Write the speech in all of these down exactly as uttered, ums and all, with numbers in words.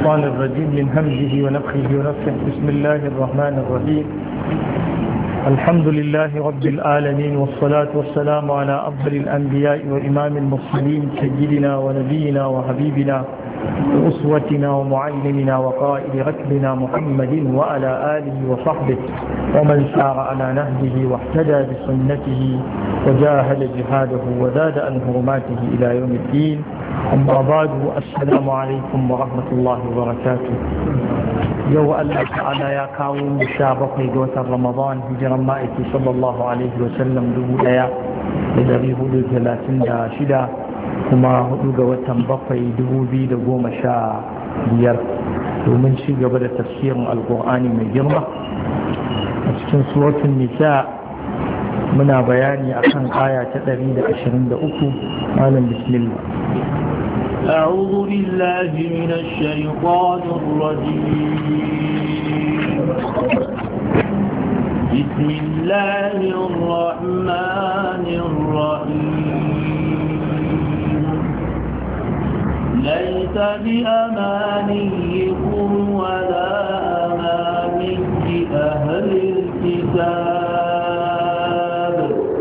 الشيطان الرجيم من همزه ونفخه ونفخه. بسم الله الرحمن الرحيم. الحمد لله رب العالمين، والصلاة والسلام على أفضل الأنبياء وإمام المرسلين سيدنا ونبينا وحبيبنا وأسوتنا ومعلمنا وقائد ركبنا محمد وعلى آله وصحبه ومن سار على نهجه واهتدى بسنته وجاهد جهاده وزاد عن حرماته إلى يوم الدين. أما بعد، السلام عليكم ورحمة الله وبركاته. يو الله تعالى يا كاوم الشابق دوة رمضان هجر مائك صلى الله عليه وسلم دو ليا لدري هدو ثلاثين دا شدا كما هدو قوة بقي دو بي دو مشا بير ومن شي قبل تفسير القرآن من جرمة أسكن سورة النساء منا بياني أكن آية تدريد عشرين دا أكو. قال بسم الله. أعوذ بالله من الشيطان الرجيم. بسم الله الرحمن الرحيم. ليس بأمانيكم ولا أماني أهل الكتاب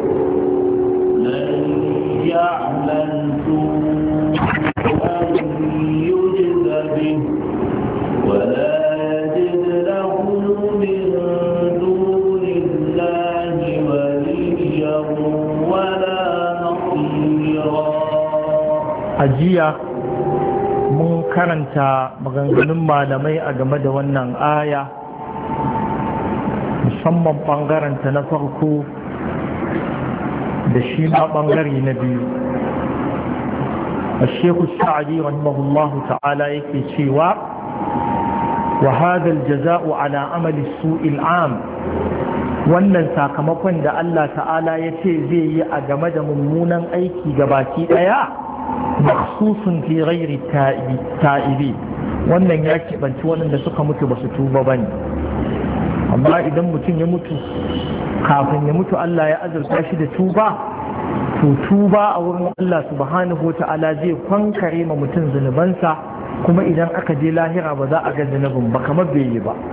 لن يعمل يجز به ولا يجد له من دون الله وليا ولا نصيرا. أجيا mun karanta maganganun malamai a game da wannan aya, musamman ɓangaranta na farko da shi ma ɓangare na biyu. الشيخ السعدي رحمه الله تعالى يكتشوا وهذا الجزاء على عمل السوء العام. wannan sakamakon da Allah ta'ala ya ce zai yi a game da mummunan aiki gabaki daya makhsusun fi ghairi ta'ibi, wannan ya kibanci waɗanda suka mutu ba su tuba bane. amma idan mutum ya mutu kafin ya mutu Allah ya azurta shi da tuba, to tuba a wurin Allah subhanahu wa ta'ala zai kwankare ma mutum zunubansa, kuma idan aka je lahira ba za a ga zunubin ba kamar bai yi ba.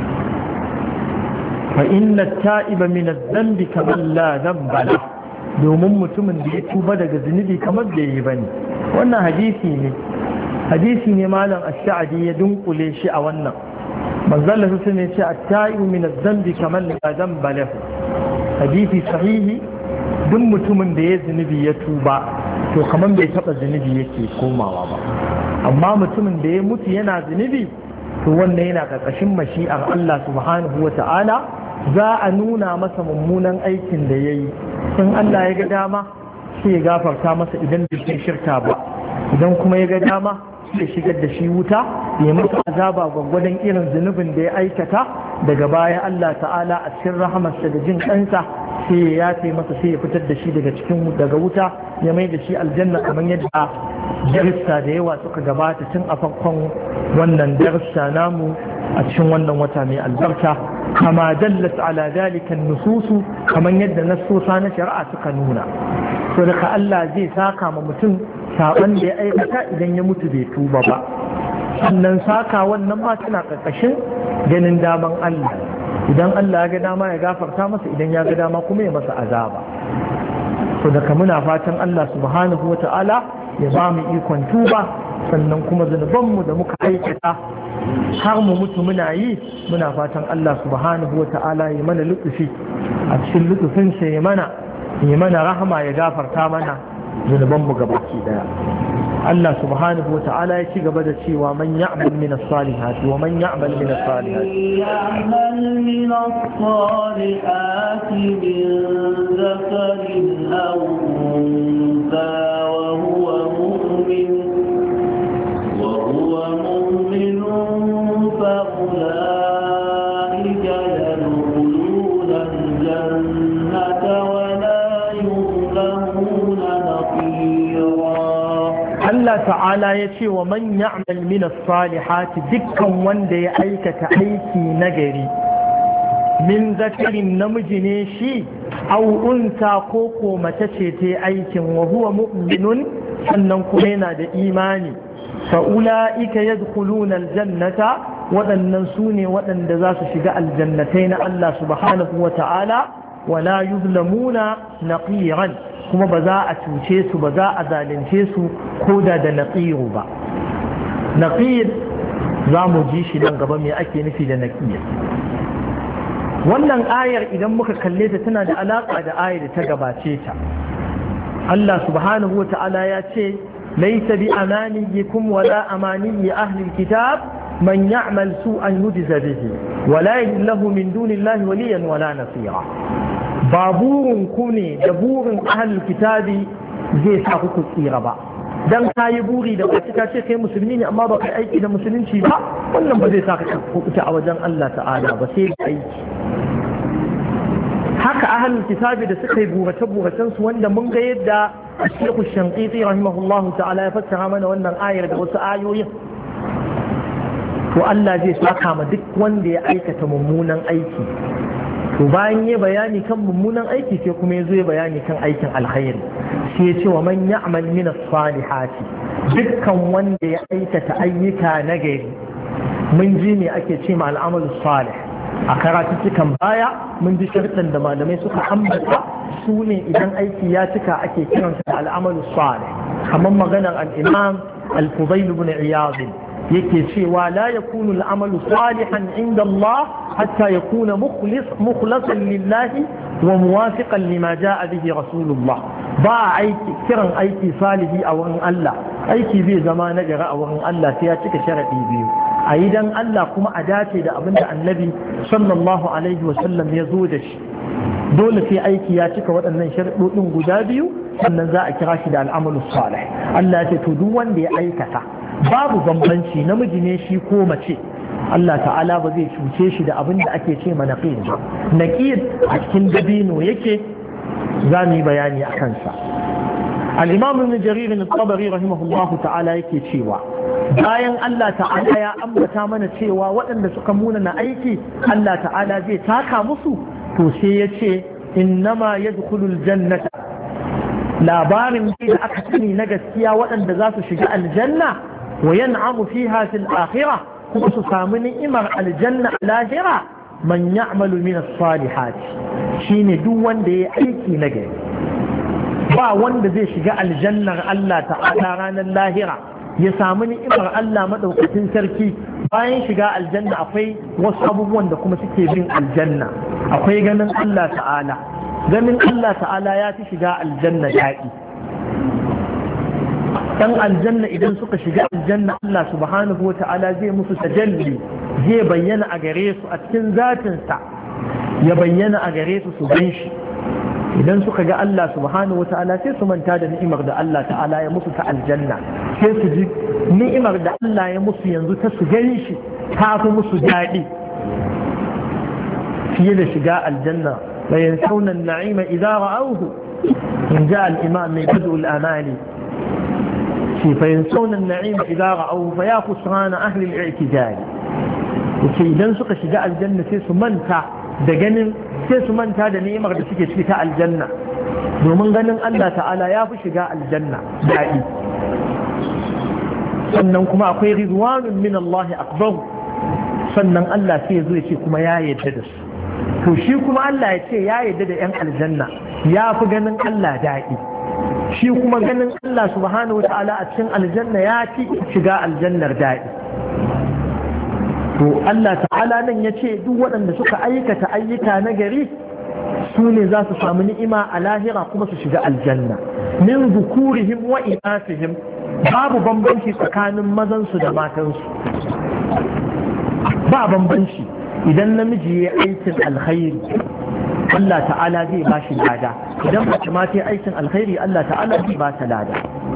fa inna ta'iba min adh-dhanbi kaman la dhanba lahu, domin mutumin da ya tuba daga zunubi kamar bai yi bane. wannan hadisi ne hadisi ne malam ash-sha'di ya dunkule shi a wannan manzon Allah sun ce at-ta'ibu min adh-dhanbi kaman la dhanba lahu. hadisi sahihi. duk mutumin da ya zunubi ya tuba to kamar bai taba zunubi yake komawa ba. amma mutumin da ya mutu yana zunubi to wannan yana karkashin mashi'ar Allah subhanahu wa ta'ala. za a nuna masa mummunan aikin da ya yi, in Allah ya ga dama sai ya gafarta masa idan bai shirka ba, idan kuma ya ga dama sai shigar da shi wuta ya masa azaba gwaggwadon irin zunubin da ya aikata. daga baya Allah ta'ala a cikin rahamarsa da jin kansa sai ya yafe masa, sai ya fitar da shi daga cikin daga wuta ya mai da shi aljanna, kamar yadda darissa da yawa suka gabata tun a farkon wannan darissa namu a cikin wannan wata mai albarka. kama dallat ala dalika nususu, kamar yadda nassosa na shari'a suka nuna. to daga Allah zai saka ma mutum saban da ya aikata idan ya mutu bai tuba ba. sannan saka wannan ma tana karkashin ganin daman Allah. idan Allah ya ga dama ya gafarta masa, idan ya ga dama kuma ya masa azaba. to daga muna fatan Allah subhanahu wa ta'ala ya ba mu ikon tuba, sannan kuma zunubanmu da muka aikata har mu mutu muna yi, muna fatan Allah subhanahu wa ta'ala ya mana lutufi a cikin lutufinsa, ya mana ya mana rahama, ya gafarta mana zunubanmu gabaki daya. Allah subhanahu wa ta'ala ya ci gaba da cewa man ya'mal min as-salihati wa man ya'mal min as-salihati ya'mal min as-salihati min dhakarin aw untha wa huwa mu'min wa huwa mu'minun fa ulaika yadkhuluna al-jannata wa la yuzlamuna naqira. Allah ta'ala ya ce wa man ya'mal min as-salihati, dukkan wanda ya aikata aiki nagari, min zakarin namiji ne shi, aw unsa ko ko mace ce ta aikin, wa huwa mu'minun sannan kuma yana da imani فأولئك يدخلون الجنة وأن سوني وأن دزاس شجاء الجنتين الله سبحانه وتعالى ولا يظلمون نقيرا كما بزاء تنشيس بزاء ذالنشيس كودا دا نقير با نقير زامو جيشي لنقبا مي أكي نفي دا نقير wannan ayar idan muka kalle ta tana da alaƙa da ayar da ta gabace ta Allah subhanahu wa ta'ala ya ce laysa bi amaniyikum wala amaniyi ahli alkitab man ya'mal su'an yujza bihi wala lahu min dunillahi waliyan wala nasira ba burin ku ne da burin ahli alkitabi zai sa ku tsira ba dan kayi buri da kace ka ce kai musulmi ne amma ba kai aiki da musulunci ba wannan ba zai sa ka kuɓuta a wajen Allah ta'ala ba sai aiki haka ahlul kitabi da suka yi burace-buracen su wanda mun ga yadda Sheikh Shanqiti rahimahullahu ta'ala ya fassara mana wannan ayar da wasu ayoyin to Allah zai saka ma duk wanda ya aikata mummunan aiki to bayan ya bayani kan mummunan aiki sai kuma ya zo ya bayani kan aikin alkhairi sai ya ce wa man ya'mal min as-salihati dukkan wanda ya aikata ayyuka nagari mun ji ne ake ce ma al'amalu salih a karatuttukan baya mun ji sharɗan da malamai suka ambata su ne idan aiki ya cika ake kiransa da al'amalu salih kamar maganar al-imam al-fudayl ibn iyad yake cewa la yakunu al'amalu salihan inda Allah hatta yakuna mukhlis mukhlasan lillahi wa muwafiqan lima jaa bihi rasulullah ba aiki kiran aiki salihi a wurin Allah aiki zai zama nagari a wurin Allah sai ya cika sharadi biyu a yi don Allah kuma a dace da abin da annabi sallallahu alaihi wasallam ya zo da shi dole sai aiki ya cika waɗannan sharaɗoɗin guda biyu sannan za a kira shi da al'amalu salih Allah ya ce to duk wanda ya aikata babu bambanci namiji ne shi ko mace Allah ta'ala ba zai cuce shi da abin da ake ce ma naqid ba naqid a cikin dabino yake za mu yi bayani a kansa al-imam ibn jarir al-tabari rahimahullahu ta'ala yake cewa bayan Allah ta'ala ya ambata mana cewa waɗanda suka munana aiki Allah ta'ala zai taka musu to sai ya ce innama yadkhulul jannata labarin da aka sani na gaskiya waɗanda za su shiga aljanna wa yan'amu fiha fil akhirah kuma su samu ni'imar aljanna a lahira man ya'malu min as-salihati shine duk wanda ya aiki na gari ba wanda zai shiga aljannar Allah ta'ala ranar lahira ya samu ni'imar Allah madaukakin sarki bayan shiga aljanna akwai wasu abubuwan da kuma suke bin aljanna akwai ganin Allah ta'ala ganin Allah ta'ala ya fi shiga aljanna daɗi dan aljanna idan suka shiga aljanna Allah subhanahu wa ta'ala zai musu tajalli zai bayyana a gare su a cikin zatinsa ya bayyana a gare su su gan shi idan suka ga Allah subhanahu wa ta'ala sai su manta da ni'imar da Allah ta'ala ya musu ta aljanna sai su ji ni'imar da Allah ya musu yanzu ta su gani shi ta fi musu daɗi fiye da shiga aljanna la yansawna an-na'ima idza ra'awhu in ja al-imam min badu al-amali fi fa yansawna an-na'ima idza ra'awhu fa ya khusrana ahli al-i'tidal yace idan suka shiga aljanna sai su manta da ganin sai su manta da ni'imar da suke ciki ta aljanna domin ganin Allah ta'ala ya fi shiga aljanna daɗi sannan kuma akwai rizwanun min Allah akbar sannan Allah sai ya zo ya ce kuma ya yarda da su to shi kuma Allah ya ce ya yarda da yan aljanna ya fi ganin Allah daɗi shi kuma ganin Allah subhanahu wa ta'ala a cikin aljanna ya fi shiga aljannar daɗi to Allah ta'ala nan ya ce duk waɗanda suka aikata ayyuka na gari su ne za su samu ni'ima a lahira kuma su shiga aljanna min zukurihim wa inasihim babu bambanci tsakanin mazansu da matansu ba bambanci idan namiji ya aikin alkhairi Allah ta'ala zai ba shi lada idan mace ma ta aikin alkhairi Allah ta'ala zai ba ta lada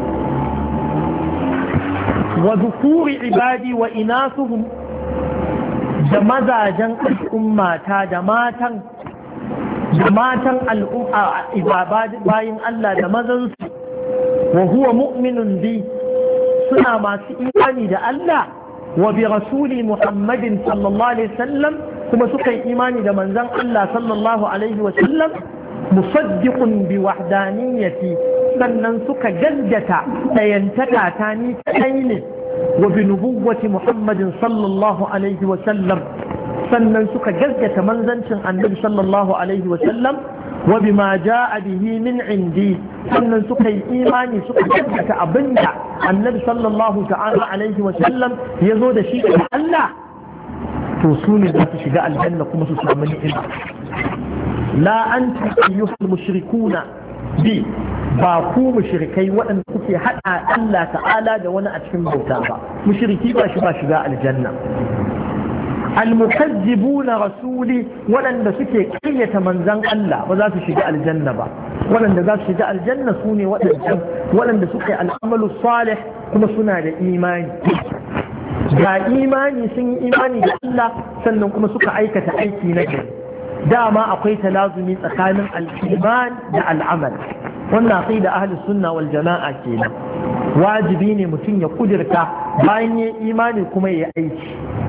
wa zukuri ibadi wa inasuhum da mazajen al'ummata da matan da matan al'umma bayin Allah da mazansu wa huwa mu'minun bi suna masu imani da Allah wa bi rasuli Muhammadin sallallahu alaihi wasallam kuma suka yi imani da manzon Allah sallallahu alaihi wasallam musaddiqun bi wahdaniyati sannan suka gaggata dayantaka ta ni kai ne wa bi nubuwwati Muhammadin sallallahu alaihi wa sallam sannan suka gaskata manzancin annabi sallallahu alaihi wa sallam wa bima jaa bihi min indi sannan suka yi imani suka gaskata abinda annabi sallallahu ta'ala alaihi wa sallam yazo da shi ga Allah to su ne za su shiga aljanna kuma su samu ni'ima la antum ayyuhal mushrikuna bi ba ku mushrikai waɗanda kuke haɗa Allah ta'ala da wani a cikin bauta ba mushriki ba shi ba shiga aljanna almukazzibuna rasuli waɗanda suke ƙaryata manzan Allah ba za su shiga aljanna ba waɗanda za su shiga aljanna su ne waɗanda suke al'amalu salih kuma suna da imani ga imani sun yi imani da Allah sannan kuma suka aikata aiki na gari dama akwai talazumi tsakanin al-iman da al'amal wannan aqida ahlus sunna wal jama'a kenan wajibi ne mutum ya kudirta bayan ya imani kuma ya aiki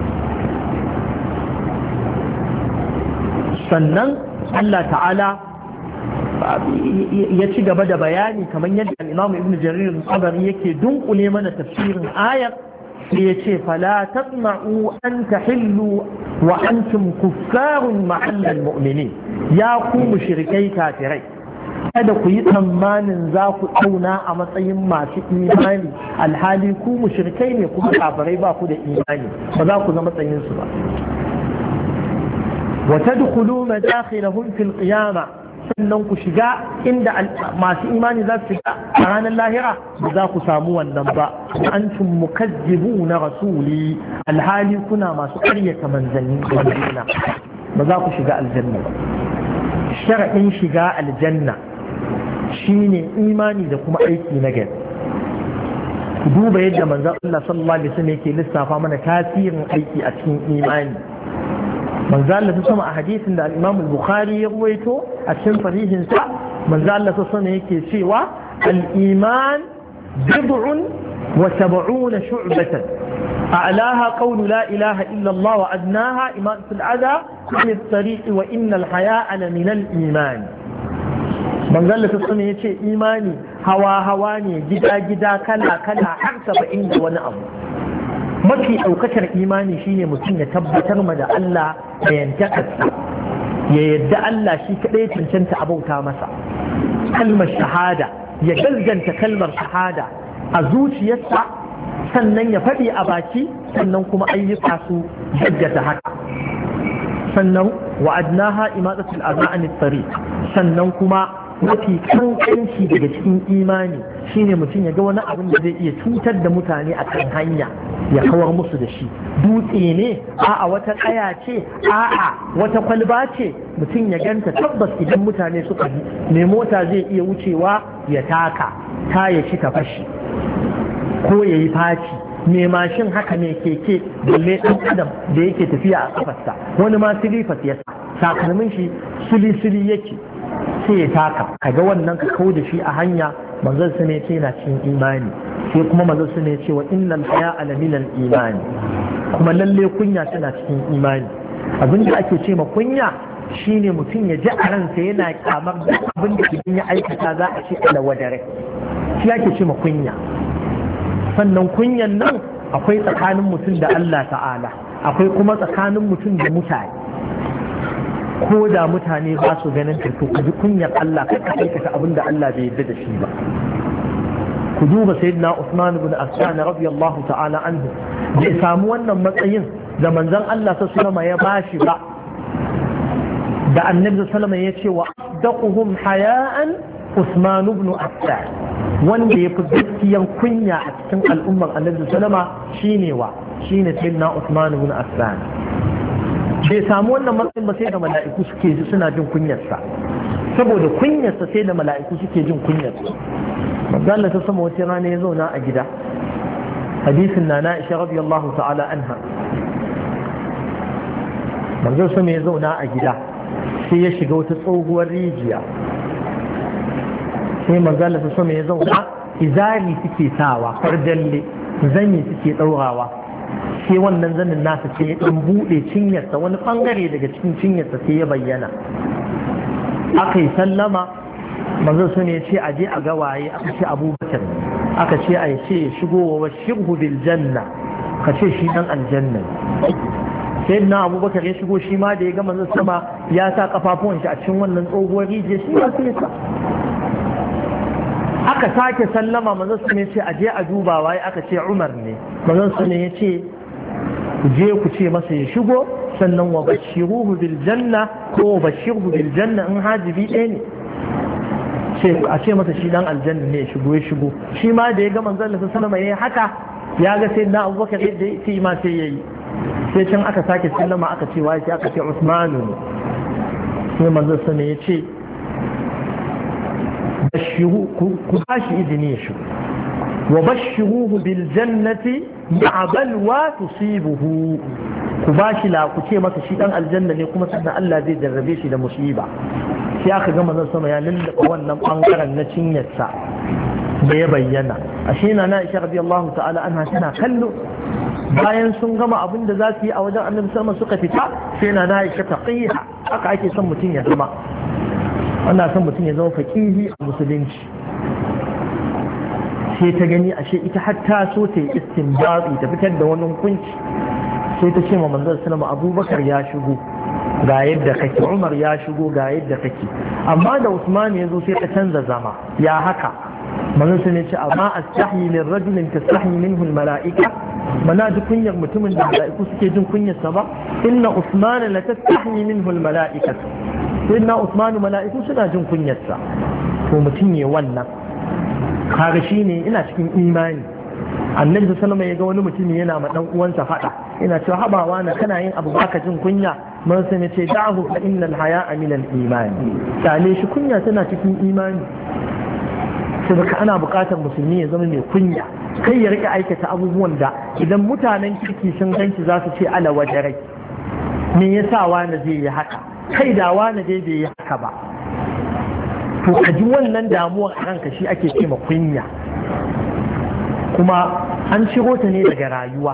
sannan Allah ta'ala ya ci gaba da bayani kamar yadda al-Imam Ibn Jarir al-Tabari yake dunkule mana tafsirin ayar sai ya ce fala tasma'u an tahillu wa antum kuffarun ma'allal mu'minin ya ku mushrikai kafirai kada ku yi tsammanin za ku tsauna a matsayin masu imani alhali ku mushrikai ne kuma kafirai ba ku da imani ba za ku zama matsayin su ba wa tadkhulu madakhilahum fil qiyamah sannan ku shiga inda masu imani za su shiga a ranar lahira ba za ku samu wannan ba antum mukazzibu na rasuli alhali kuna masu ƙaryata manzanni da ba za ku shiga aljanna ba shar'in shiga aljanna shine imani da kuma aiki na gari ku duba yadda manzon Allah sallallahu alaihi wasallam yake lissafa mana tasirin aiki a cikin imani manzo Allah ta sama a hadisin da al-Imam al-Bukhari ya ruwaito a cikin sahihin sa manzo Allah ta sama yake cewa al-iman bid'un wa sab'una shu'batan a'laha qawlu la ilaha illa Allah wa adnaha imatu al-adha an at-tariq wa inna al-haya'a la min al-iman manzo Allah ta sama yace imani hawa hawa ne gida gida kala kala har saba'in da wani abu mafi ɗaukakar imani shine mutum ya tabbatar ma da Allah da yantakarsa ya yadda Allah shi kaɗai cancanta abauta masa kalmar shahada ya galganta kalmar shahada a zuciyarsa sannan ya faɗi a baki sannan kuma ayyuka su gaggata haka sannan wa'adnaha imadatul azani tariq sannan kuma mafi kankanci daga cikin imani shine mutum ya ga wani abin da zai iya cutar da mutane a kan hanya ya kawar musu da shi dutse ne a'a wata kaya ce a'a wata kwalba ce mutum ya ganta tabbas idan mutane suka bi mai mota zai iya wucewa ya taka ta ya ci ta fashi ko ya yi faci mai mashin haka mai keke balle ɗan adam da yake tafiya a kafarsa wani ma silifas ya sa takalmin shi sili-sili yake sai ya taka kaga wannan ka kawo da shi a hanya manzon su ne ce na cikin imani sai kuma manzon su ne ce wa innal haya ala minal imani kuma lalle kunya tana cikin imani abin da ake ce ma kunya shine mutum ya ji a ransa yana kyamar da abin da idan ya aikata za a ce ala wadare shi ake ce ma kunya sannan kunyan nan akwai tsakanin mutum da Allah ta'ala akwai kuma tsakanin mutum da mutane ko da mutane ba su ganin ka to ji kunyar Allah kai ka aikata abin da Allah bai yarda da shi ba ku duba sayyidina Usman ibn Affan radiyallahu ta'ala anhu bai samu wannan matsayin da manzon Allah sallallahu alaihi ya bashi ba da annabi sallallahu alaihi ya ce wa asdaquhum haya'an Usman ibn Affan wanda ya fi gaskiyar kunya a cikin al'ummar annabi sallallahu alaihi shine wa shine sayyidina Usman ibn Affan bai samu wannan matsayin ba sai da mala'iku suke ji suna jin kunyarsa saboda kunyarsa sai da mala'iku suke jin kunyarsa manzo ta sama wata rana ya zauna a gida hadisin na na Aisha radiyallahu ta'ala anha manzo sama ya zauna a gida sai ya shiga wata tsohuwar rijiya sai manzo ta sama ya zauna izari suke sawa fardalle zanyi suke daurawa sai wannan zanin nasa sai ya ɗan buɗe cinyarsa wani ɓangare daga cikin cinyarsa sai ya bayyana aka yi sallama manzo su ne ce aje a gawaye aka ce abubakar aka ce a ce ya shigo wa bashirhu bil janna ka ce shi dan aljanna sai na abubakar ya shigo shi ma da ya gama zai sama ya sa kafafuwan shi a cikin wannan tsohuwar rijiya shi ma sai sa aka sake sallama manzon su ne ce a je a duba waye aka ce Umar ne manzon su ne ya ce ku je ku ce masa ya shigo sannan wa bashiruhu bil janna ko wa bashiruhu bil janna in hajibi ɗaya ne a ce masa shi dan aljanna ne ya shigo ya shigo shi ma da ya ga manzon Allah sallama yayi haka ya ga sai na abubakar yadda sai ma sai yayi sai can aka sake sallama aka ce waye sai aka ce Usmanu ne sai manzon sa ne ya ce bashiru ku bashi izini ya shigo wa bashiruhu bil jannati ma'a balwa tusibuhu ku bashi la ku ce masa shi dan aljanna ne kuma sannan Allah zai jarrabe shi da musiba sai aka ga manzon sama ya lullaba wannan bangaren na cinyarsa da ya bayyana ashe na na Aisha radiyallahu ta'ala anha tana kallo bayan sun gama abin da za su yi a wajen annabi sama suka fita sai na na Aisha taqiha haka ake son mutum ya zama ana son mutum ya zama faqihi a musulunci sai ta gani ashe ita hatta so ta yi istinbabi ta fitar da wani hukunci sai ta ce ma manzon sallama Abubakar ya shigo ga yadda kake Umar ya shigo ga yadda kake amma da Usman ya zo sai ta canza zama ya haka manzon sun ce amma astahi min rajulin tastahi minhu almalaika mana ji kunyar mutumin da malaiku suke jin kunyar sa ba inna Usman la tastahi minhu almalaika inna Usman malaiku suna jin kunyar sa to mutum ne wannan kaga shine ina cikin imani annabi sallallahu alaihi wasallam ya ga wani mutum yana ma dan uwansa fada ina cewa habawa na kana yin abu baka jin kunya man sai ne ce da'ahu fa innal haya'a min al-iman sale shi kunya tana cikin imani sai ka ana buƙatar musulmi ya zama mai kunya kai ya rike aikata abubuwan da idan mutanen kirki sun ganki za su ce ala wajarai me yasa wani zai yi haka kai da wani dai bai yi haka ba to ka ji wannan damuwar a ranka shi ake ce ma kunya kuma an ciro ta ne daga rayuwa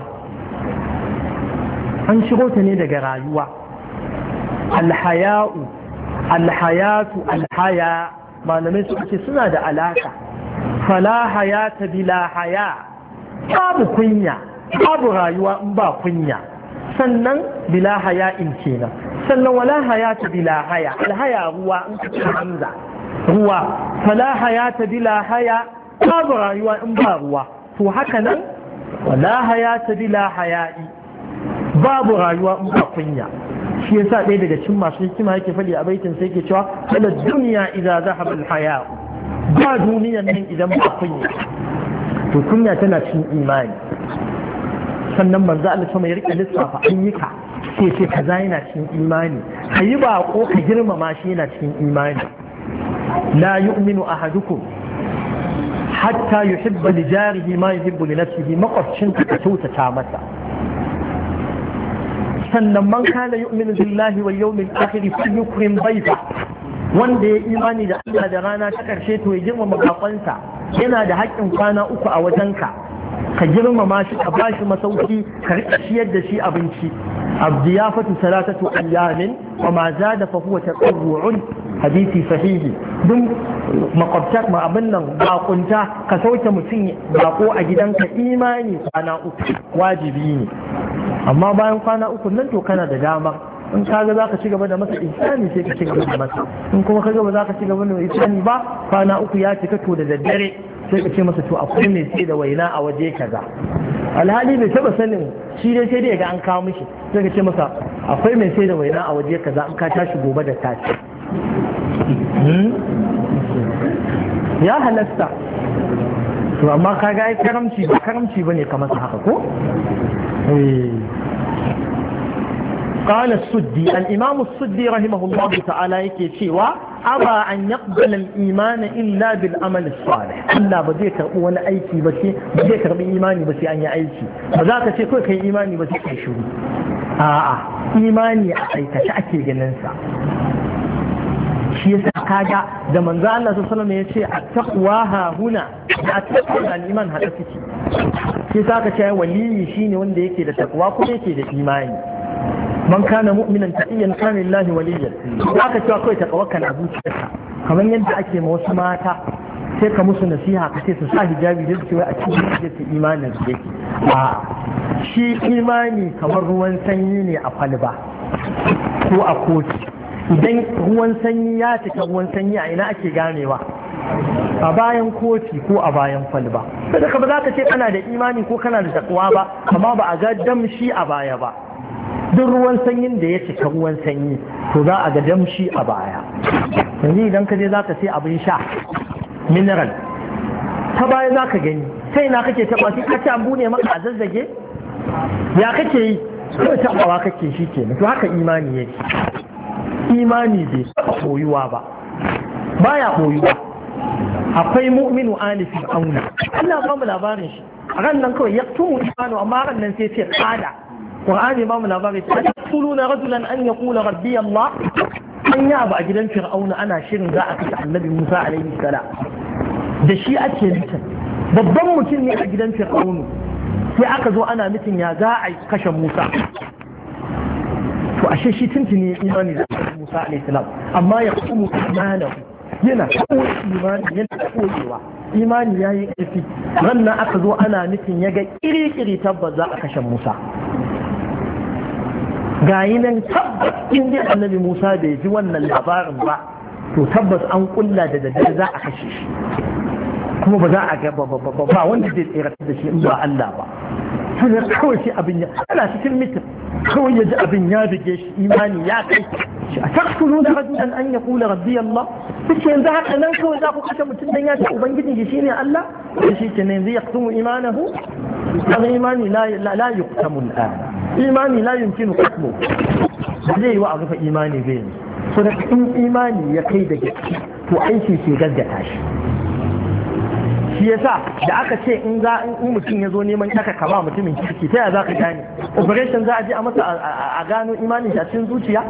an ciro ta ne daga rayuwa alhaya'u alhayatu alhaya malamai suka ce suna da alaka fala hayata bila haya babu kunya babu rayuwa in ba kunya sannan bila haya in kenan sannan wala hayata bila haya alhaya ruwa in ka hamza ruwa fala hayata bila haya babu rayuwa in ba ruwa to haka nan wala hayata bila haya'i babu rayuwa in ba kunya shi yasa ɗaya daga cikin masu hikima yake faɗi a baitin sai ke cewa kala duniya idan zahaba al-haya'u ba duniyan nan idan ba kunya to kunya tana cikin imani sannan manzo Allah sama ya rike lissafa ayyuka sai ce kaza yana cikin imani kayi ba ko ka girmama shi yana cikin imani la yu'minu ahadukum hatta yuhibba li jarihi ma yuhibbu li nafsihi makwabcin ka kyautata masa sannan man kana yu'minu billahi wal yawmil akhir falyukrim bayta wanda ya imani da Allah da rana ta karshe to ya girmama bakonsa yana da haƙƙin kwana uku a wajenka ka girmama shi ka bashi masauki ka riƙa ciyar da shi abinci abdiyafatu salatatu ayyamin wa ma zada fa huwa tatawwu'un hadisi sahihi duk makwabta ma abin nan bakunta ka sauke mutum bako a gidanka imani kwana uku wajibi ne amma bayan kwana uku nan to kana da dama in kaga za ka ci gaba da masa ihsani sai ka ci gaba da masa in kuma kaga ba za ka ci gaba da ihsani ba kwana uku ya cika to da daddare sai ka ce masa to akwai mai sai da waina a waje kaza alhali bai taba sanin shi dai sai dai ga an kawo mishi sai ka ce masa akwai mai sai da waina a waje kaza in ka tashi gobe da tashi ya halasta to amma kaga ai karamci ba karamci bane ka masa haka ko قال السدي الإمام السدي رحمه الله تعالى يكي أبى أن يقبل الإيمان إلا بالعمل الصالح ألا بديك ولا أيكي بسي بديك بإيماني بسي أن يأيكي فذاك شيء كي إيماني بسي كيشوري آه آه إيماني أعيك شأكي جننسا shi yasa kaga da manzo Allah sallallahu alaihi wasallam yace at-taqwa ha huna at-taqwa al-iman hada suke shi yasa ka ce waliyi shine wanda yake da takwa kuma yake da imani man kana mu'minan taqiyan kana lillahi waliyyan aka cewa kai takawakkan a zuciyarka kamar yadda ake ma wasu mata sai ka musu nasiha ka ce su sa hijabi da su wai a cikin da su imanin su yake a shi imani kamar ruwan sanyi ne a kwalba ko a koci idan ruwan sanyi ya cika ruwan sanyi a ina ake ganewa a bayan koci ko a bayan kwalba sai ka ba za ka ce kana da imani ko kana da takwa ba amma ba a ga damshi a baya ba duk ruwan sanyin da ya cika ruwan sanyi to za a ga damshi a baya yanzu idan ka je za ka sai abin sha mineral ta baya za ka gani sai na kake taba sai ka ce an bune maka a zazzage ya kake yi kawai tabawa kake shi ke to haka imani yake imani bai taɓa koyuwa ba baya koyuwa akwai mu'minu ali fir'auna Allah ba mu labarin shi a ran nan kawai ya tumu imanu amma ran nan sai ce kada qur'ani ba mu labarin shi taquluna rajulan an yaqula rabbi Allah an yi abu a gidan fir'auna ana shirin za a kashe annabi Musa alaihi salam da shi ake mitin babban mutum ne a gidan fir'aunu sai aka zo ana mitin ya za a kashe Musa to ashe shi tuntuni imani da Musa alaihi salam amma ya kuma imanahu yana koyi imani yana koyewa imani yayi ƙarfi rannan aka zo ana nufin ya ga kiri-kiri tabbas za a kashe Musa gayi nan tabbas in dai annabi Musa bai ji wannan labarin ba to tabbas an kulla da daddare za a kashe shi kuma ba za a ga ba wanda zai tsira da shi in ba Allah ba sai kawai shi abin ya ana cikin mitin kawai ya ji abin ya bige shi imani ya kai a taksulu da rajulan an ya kula rabbi Allah suke yanzu haka nan kawai za ku kashe mutum dan ya ce ubangiji shi shine Allah da shi ke ne yanzu yaktumu imanahu dan imani la la yuqtamu al-an imani la yumkinu qatlu zai yi wa a rufe imani bai yi so da in imani ya kai da gaske to aiki ke gaggata shi shi yasa da aka ce in za in mutum ya zo neman kaka kama mutumin kirki ta ya za ka gane operation za a je a masa a gano imanin shi a cikin zuciya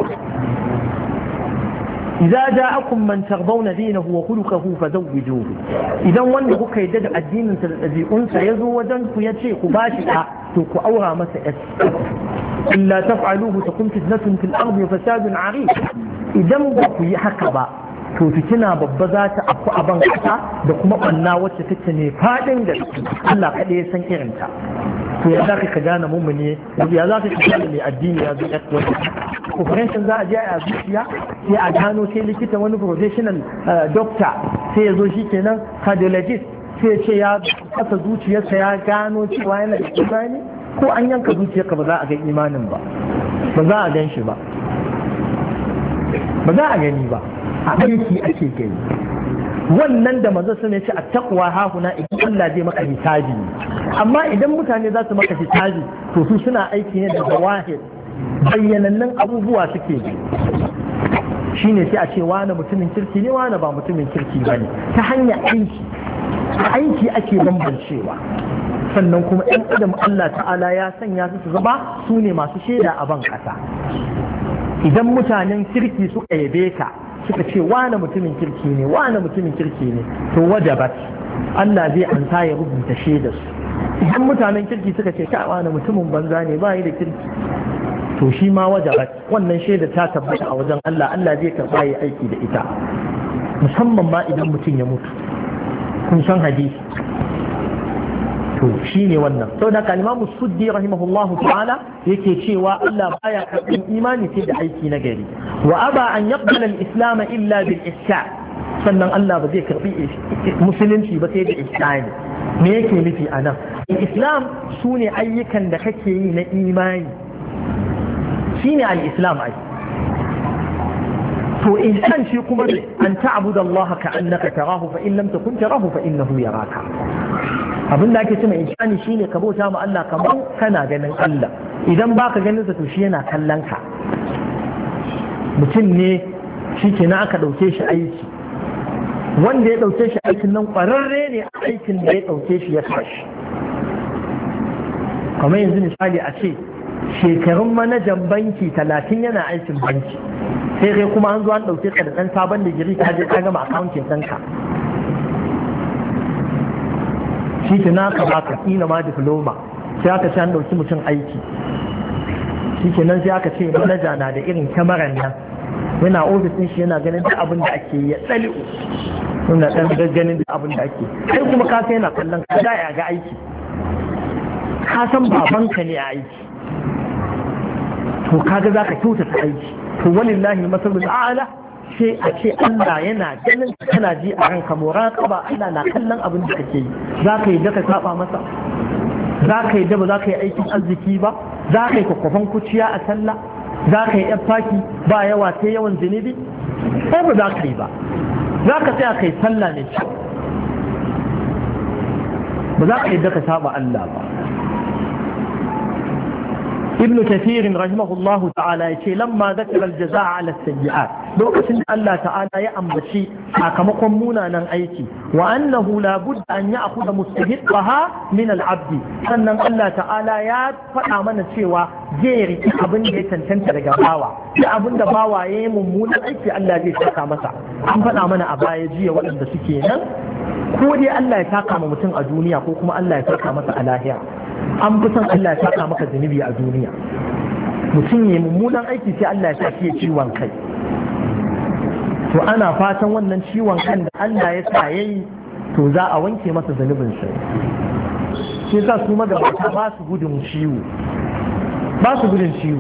idza ja'akum man tardawna dinahu wa khuluquhu fazawwijuhu idan wanda kuka yadda da addinin sa da dabi'un sa yazo wajen ku yace ku bashi ta to ku aura masa yas illa taf'aluhu takun fitnatun fil ardi wa fasadun 'arid idan ba ku yi haka ba to fitina babba za ta afku a ban kasa da kuma ɓanna wacce take ne faɗin da Allah kaɗai ya san irinta to ya za ka gane mummune ya za ka gane mai addini ya zo wata operation za a je a zuciya sai a gano sai likita wani professional doctor sai ya zo shi kenan cardiologist sai ya ce ya kasa zuciyarsa ya gano cewa yana da imani ko an yanka zuciyarka ba za a ga imanin ba ba za a gan shi ba ba za a gani ba a aiki ake gani wannan da manzo sun ce attaqwa hahuna idan Allah zai maka hisabi amma idan mutane za su maka hisabi to su suna aiki ne da zawahir bayyanannun abubuwa suke shine sai a ce wani mutumin kirki ne wani ba mutumin kirki bane ta hanyar aiki aiki ake bambancewa sannan kuma ɗan adam Allah ta'ala ya sanya su su zama su ne masu shaida a ban ƙasa idan mutanen kirki suka yabe ka suka ce wane mutumin kirki ne wane mutumin kirki ne to wajabat Allah zai anta ya rubuta shaidar su idan mutanen kirki suka ce ka wane mutumin banza ne ba yi da kirki to shi ma wajabat wannan shaidar ta tabbata a wajen Allah Allah zai karɓa ya aiki da ita musamman ma idan mutum ya mutu kun san hadisi to shine wannan sau da kalimamu suddi rahimahullahu ta'ala yake cewa Allah baya karɓin imani sai da aiki na gari wa aba an yaqbala al-islam illa bil ihsan sannan Allah ba zai karɓi musulunci ba sai da ihsani me yake nufi anan islam sune ayyukan da kake yi na imani shine al-islam ai to ihsan shi kuma an ta'budu Allah ka annaka tarahu fa in lam takun tarahu fa innahu yaraka abin da ake cewa ihsani shine ka bauta ma Allah kamar kana ganin Allah idan baka ganin sa to shi yana kallon ka mutum ne shi ke na aka dauke shi aiki wanda ya dauke shi aikin nan kwararre ne a aikin da ya dauke shi ya tashi kamar yanzu misali a ce shekarun manajan banki talatin yana aikin banki sai kai kuma an zo an dauke ka da dan sabon digiri ka je ka gama accounting ɗinka shi ke naka baka kila ma diploma sai aka ce an dauki mutum aiki shi ke nan sai aka ce manaja na da irin kyamaran nan yana ofis din shi yana ganin duk abin da ake ya tsali suna ɗan gagganin da abin da ake kai kuma ka sai yana kallon ka da ya ga aiki ka san babanka ne a aiki to kaga za ka kyautata aiki to walillahi masalul a'la sai a ce Allah yana ganin kana ji a ranka muraqaba Allah na kallon abin da kake yi za ka yi da ka saba masa za ka yi da ba za ka yi aikin arziki ba za ka yi kwakwafan kuciya a sallah za ka yi yan faki ba yawa sai yawan zunubi ko ba za ka yi ba za ka tsaya kai sallah ne ba za ka yi da ka saba Allah ba ابن كثير رحمه الله تعالى يقول لما ذكر الجزاء على السيئات لوكسن الله تعالى يأمبشي حكمكم مونا نن أيكي وأنه لا بد أن يأخذ مستحقها من العبد أن الله تعالى يفعل من الشيوى جيري أبن يتنشن ترقباوة أبن دباوة يممونا أيكي الله يشاكا مسا أبن أمن أبا يجي وأن دسكينا ko dai Allah ya taka ma mutum a duniya ko kuma Allah ya taka masa a lahira an fi son Allah ya taka maka zunubi a duniya mutum ya mummunan aiki sai Allah ya saki ya ciwon kai to ana fatan wannan ciwon kan da Allah ya sa yayi to za a wanke masa zunubin sa sai sa su magabata ba su gudun ciwo ba su gudun ciwo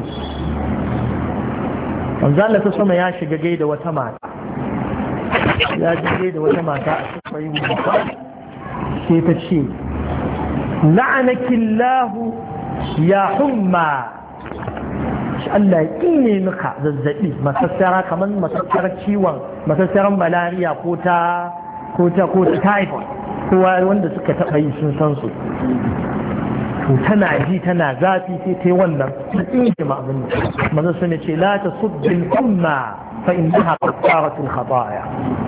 manzo Allah ta sama ya shiga gaida wata mata ya ji da wata mata a cikin yi sai ta ce la'anakillahu ya humma shi Allah ya ƙine maka zazzaɓi masassara kamar masassarar ciwon masassarar malaria ko ta ko ta ko ta typhoid kowa wanda suka taɓa yi sun san su to tana ji tana zafi sai ta yi wannan ta ƙinke ma abin maza su ne ce la ta subbin humma فإنها قطارة الخطايا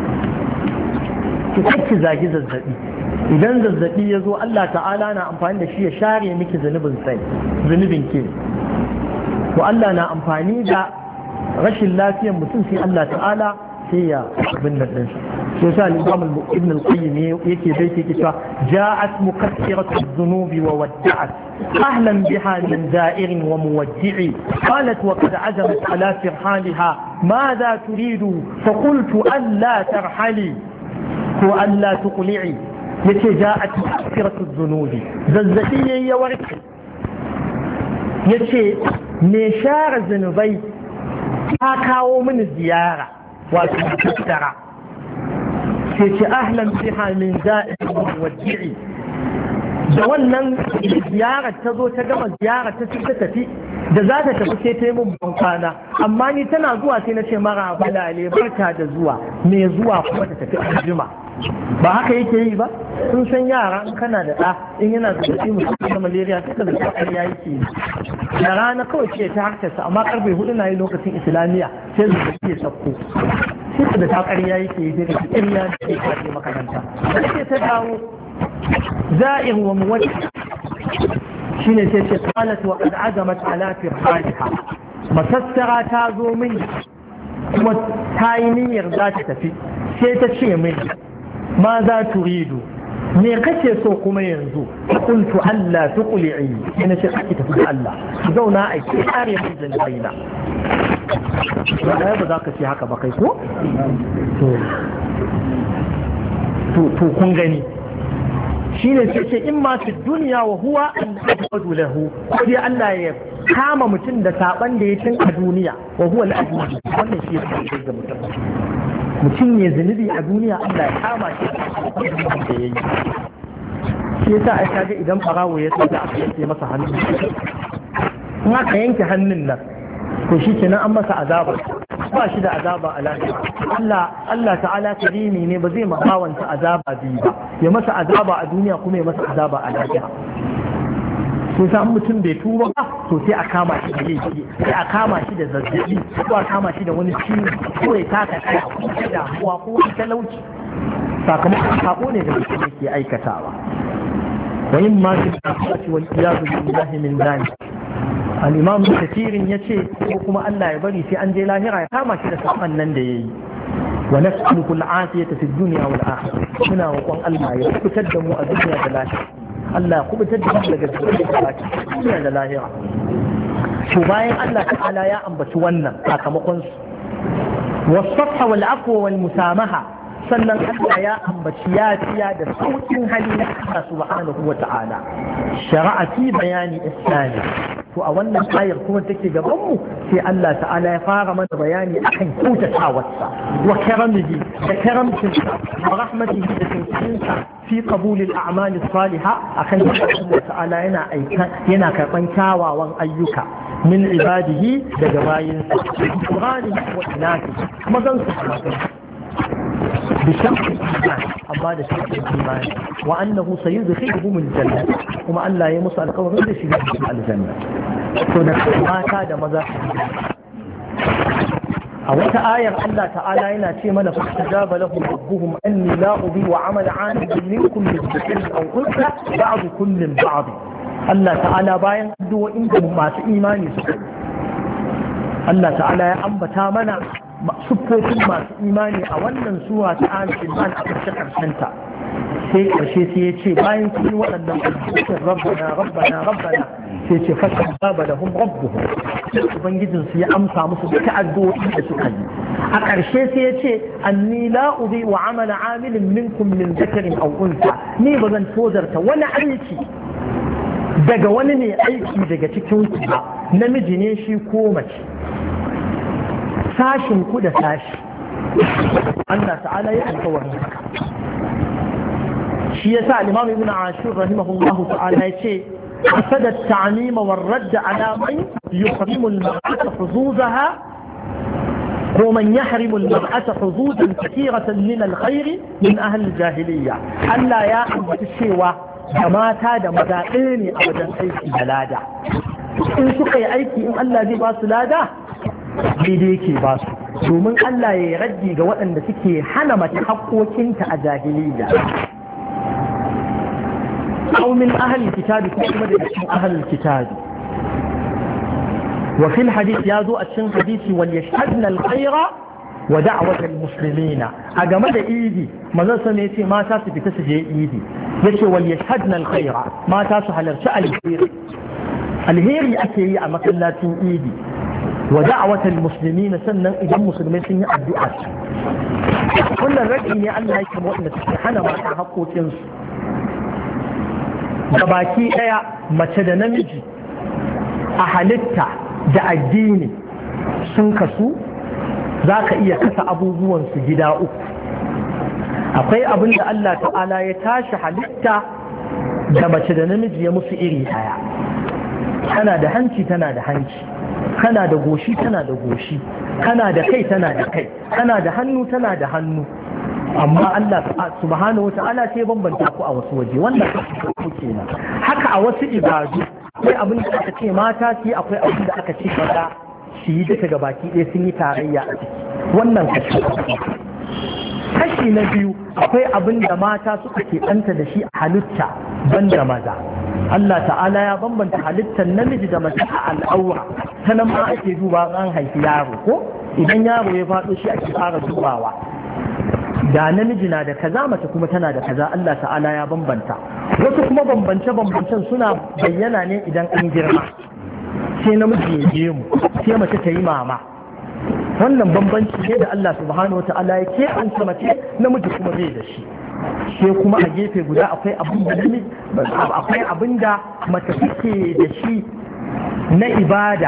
ki zagi zazzabi idan zazzabi ya zo Allah ta'ala na amfani da shi ya share miki zunubin sai zunubin ke to Allah na amfani da rashin lafiyar mutum sai Allah ta'ala sai ya abin da din shi sai al-Imam Ibn al-Qayyim yake bai yake cewa ja'at mukaffiratu adh-dhunubi wa wadda'at ahlan biha min da'irin wa muwaddi'i qalat wa qad azamat ala firhaliha ماذا تريد فقلت ألا ترحلي هو ألا تقلعي يتي جاءت مغفرة الذنوب زلزلية يورك يتي نشار الذنوبي أكاو من الزيارة وتكترى يتي أهلا بها من دائم مودعي da wannan ziyarar ta zo ta gama ziyarar ta ta tafi da za ta tafi sai ta yi mun bankwana amma ni tana zuwa sai na ce mara balale barka da zuwa me zuwa kuma ta tafi aljima ba haka yake yi ba sun san yara in kana da ɗa in yana da zafi musamman na malaria sai ka da tsakar ya yake yi da rana kawai ce ta harkarsa amma karfe hudu na yi lokacin islamiyya sai zuwa ya sauko sai ka da tsakar ya yake yi sai ka ci ƙirya da ke kaje makaranta sai ta dawo زائر وموجه شين سيتي قالت وقد عزمت على فرحالها مسسرة تازو مني وتاينير ذات تفي سيتشي مني ماذا تريد me kace so kuma yanzu qultu alla tuqli'i ina ce kake tafi Allah zauna a kare mun zanbaina ba za ka ce haka ba kai ko to to kun gani shine sai ce in ma fi duniya wa huwa an taqadu lahu ko dai Allah ya kama mutum da saban da ya tun a duniya wa huwa al-ajwad wannan shi yake da mutum mutum ne zunubi a duniya Allah ya kama shi da yayi shi yasa ai kaga idan farawo ya tsaya aka yanke masa hannu in aka yanke hannun nan to shi kenan an masa azaba ba shi da azaba a lafiya Allah Allah ta'ala karimi ne ba zai makawanta azaba biyu ba ya masa azaba a duniya kuma ya masa azaba a lafiya sai sa mutum bai tuba ba to sai a kama shi da laifi sai a kama shi da zazzabi ko a kama shi da wani ciwo ko ya taka kai ko da damuwa ko wani talauci sakamakon sako ne da mutum yake aikatawa wa yin ma su da wal iyadu billahi min zalik al-imam kafirin yace ko kuma Allah ya bari sai an je lahira ya kama shi da saban nan da yayi wa nas'aluku al-afiyata fi dunya wal akhirah muna roƙon Allah ya fitar da mu a duniya da lahira Allah ya kubutar da mu daga duniya da lahira to bayan Allah ta'ala ya ambaci wannan sakamakon su was-safha wal afwa wal musamaha sannan Allah ya ambaci yafiya da saukin hali na Allah subhanahu wa ta'ala shara'a fi bayani islami to a wannan ayar kuma take gaban mu sai Allah ta'ala ya fara mana bayani akan kyautatawarsa wa karamihi da karamcinsa wa rahmatihi da tausayin fi qabul al-a'mal as-salihah akan Allah ta'ala yana aika yana karban kyawawan ayyuka min ibadihi daga bayinsa Qur'ani wa inati kuma zan su بشرط الإيمان أما ده شرط الإيمان وأنه سيدخلهم الجنة وما أن لا يمس القول غير شيء على الجنة فنحن ما كاد مزاح أو آية الله تعالى هنا شيء من فاستجاب لهم ربهم أني لا أضيع عمل عامل منكم بالذكر أو أنثى بعض كل بعض الله تعالى باين دو إنكم ما في إيماني الله تعالى أنبتا منا siffofin masu imani a wannan suwa ta alifin man a ƙarshe ƙarshenta sai ƙarshe sai ya ce bayan sun yi waɗannan ƙarsheshin rabbana rabbana rabbana sai ce fashin baba da hun rabbuhu ubangijinsu ya amsa musu duka addu'o'i da suka yi a ƙarshe sai ya ce anni la ubi wa amala amilin minkum min zakarin aw unsa ni ba zan tozarta wani aiki daga wani ne aiki daga cikin ku ba namiji ne shi ko mace sashin ku da sashi Allah ta'ala ya alkawarin haka shi yasa al-Imam Ibn Ashur rahimahullahu ta'ala yace asada at-ta'mim war-radd ala man yuhrimu al-mar'ata huzuzaha ko man yahrimu al-mar'ata huzuzan kathiratan min al-khayr min ahli al-jahiliyya Allah ya ambaci cewa da mata da maza ɗaya ne a wajen aiki da lada in suka yi aiki in Allah zai ba su lada daidai yake ba su domin Allah ya yi raddi ga waɗanda suke hana mace haƙoƙinta a jahiliya aw min ahli kitabi ko kuma daga cikin ahli kitabi wa fil hadith ya zo a cikin hadisi wal yashhadna al khayra wa da'wat al muslimina a game da idi manzon sa ne yace mata su fita su je idi yace wal yashhadna al khayra mata su halarci alheri alheri ake yi a masallacin idi wa da'awatal muslimin sannan idan musulmai sun yi addu'a wannan raki ne Allah yake mu wanda suke hana mata haƙoƙin su da baki daya mace da namiji a halitta da addini sun kasu zaka iya kasa abubuwan su gida uku akwai abin da Allah ta'ala ya tashi halitta da mace da namiji ya musu iri daya tana da hanci tana da hanci kana da goshi tana da goshi kana da kai tana da kai kana da hannu tana da hannu amma Allah subhanahu wata'ala sai bambanta ku a wasu waje wannan ku kenan haka a wasu ibadu akwai abin da aka ce mata su akwai abin da aka ce maza su yi duka gabaki ɗaya sun yi tarayya a ciki wannan kashi kashi na biyu akwai abin da mata suka ke ɗanta da shi a halitta banda maza Allah ta'ala ya bambanta halittar namiji da mace a al'aura ta nan ma ake duba an haifi yaro ko idan yaro ya faɗo shi ake fara dubawa da namiji na da kaza mace kuma tana da kaza Allah ta'ala ya bambanta wasu kuma bambance bambancen suna bayyana ne idan an girma sai namiji ya je mu sai mace ta yi mama wannan bambanci ne da Allah subhanahu wata'ala ya keɓanta mace namiji kuma zai da shi sai kuma a gefe guda akwai abin da akwai abin da mace take da shi na ibada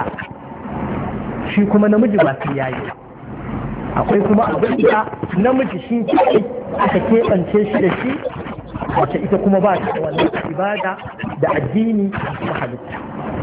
shi kuma namiji ba su yayi akwai kuma abin da namiji shi aka keɓance shi da shi wacce ita kuma ba ta da wannan ibada da addini da halitta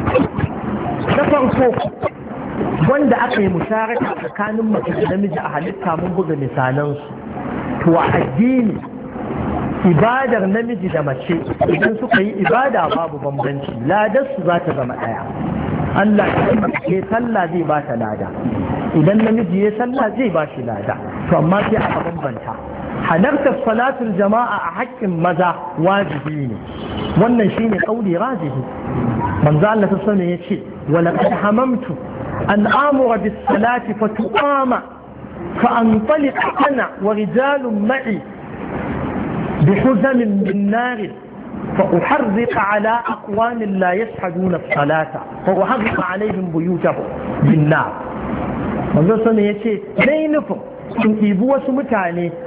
na farko wanda aka yi musharaka tsakanin mace da namiji a halitta mun buga misalansu to a addini ibadar namiji da mace idan suka yi ibada babu bambanci ladarsu za ta zama ɗaya Allah idan ke sallah zai ba ta lada idan namiji ya sallah zai ba shi lada to amma sai aka bambanta halartar salatul jama'a a haƙƙin maza wajibi ne wannan shine kauli rajihi manzo Allah ta sani yace wala qad hamamtu an amura bis salati fa tuqama fa antaliq ana wa rijalun ma'i بحزم من نار فأحرق على أقوام لا يشهدون الصلاة فأحرق عليهم بيوتهم بالنار manzon sani ya ce dai nufin in ɗibi wasu mutane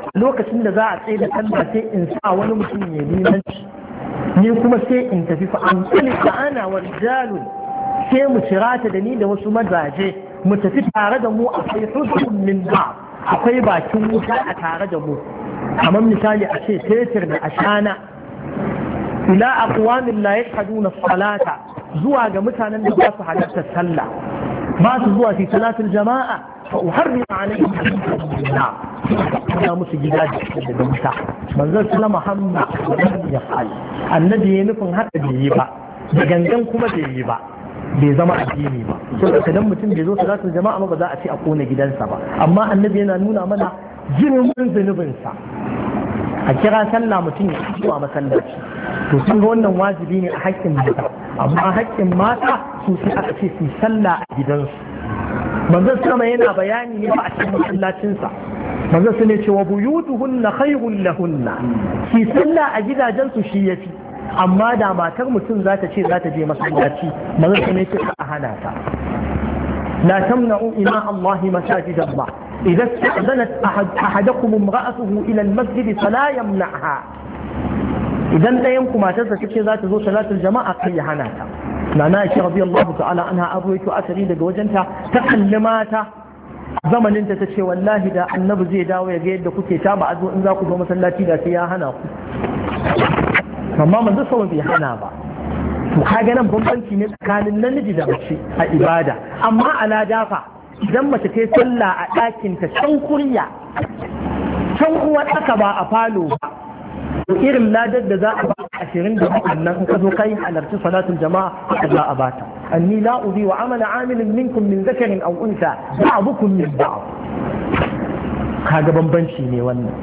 lokacin da za a tsaye da sallah sai in sa wani mutum ya limanci ni kuma sai in tafi fa an kulli ana wa rijalun sai mu cirata da ni da wasu mazaje mu tafi tare da mu akwai hudun min ba akwai bakin wuta a tare da mu kamar misali a ce fetur da ashana ila aqwamin la yashhaduna salata zuwa ga mutanen da ba su halarta sallah ba su zuwa fi salatul jama'a fa uharrimu alaihim na ya musu gida da wuta manzon sallama hamma ya fa'al annabi ya nufin haka bai yi ba da gangan kuma bai yi ba bai zama addini ba so da kadan mutum bai zo salatul jama'a ba za a ce a kona gidansa ba amma annabi yana nuna mana jinin zunubinsa a kira sallah mutum ya zuwa masallaci to sun ga wannan wajibi ne a haƙƙin mata amma haƙƙin mata su sai aka ce su sallah a gidansu manzon sama yana bayani ne ba a cikin masallacinsa manzon su ne cewa buyutuhunna khayrun lahunna su sallah a gidajensu shi yafi amma da matar mutum za ta ce za ta je masallaci manzon su ne ce a hana ta la tamna'u ima Allah masajid Allah إذا استأذنت أحد أحدكم امرأته إلى المسجد فلا يمنعها إذا لا يمكن ما تنسى كيف ذات ذو صلاة الجماعة كي حناتا نانا عائشة رضي الله تعالى عنها أرويت أثري دق وجنتها تكلماتا زمن انت تشي والله دا النبي زي داوي يجي da kuke ta ba azo in za ku zo masallaci da sai ya hana ku amma manzo sallallahu bai hana ba to kaga nan bambanci ne tsakanin namiji da mace a ibada amma ala dafa idan mace ta yi sallah a ɗakinta can kurya can uwa ɗaka ba a falo ba irin ladar da za a ba ashirin da bakwai nan in ka zo kai halarci salatul jama'a haka za a bata anni la udi wa amala amilin minkum min zakarin aw unsa ba'dukum min ba'd kaga bambanci ne wannan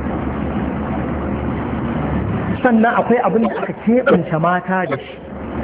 sannan akwai abin da aka keɓance mata da shi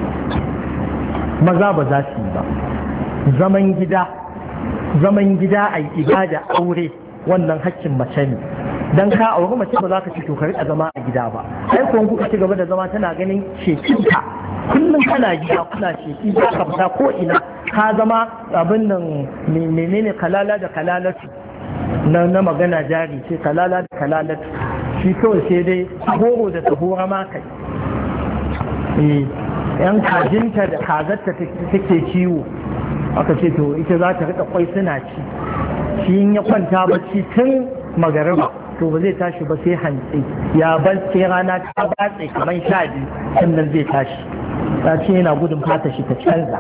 maza ba za su yi ba zaman gida zaman gida a yi ibada aure wannan hakkin mace ne dan ka auri mace ba za ka ci to ka rika zama a gida ba ai kuwa kuka ci gaba da zama tana ganin shekinka kullum kana gida kuna sheki za ka fita ko ina ka zama abin nan menene kalala da kalalatu na na magana jari ce kalala da kalalatu shi kawai sai dai horo da tahora ma kai eh yan kajinta da kazarta take ciwo aka ce to ita za ta rika kwai suna ci shi in ya kwanta bacci tun magariba to ba zai tashi ba sai hantsi ya bar sai rana ta batse kamar sha biyu sannan zai tashi ta ce yana gudun fata shi ta canza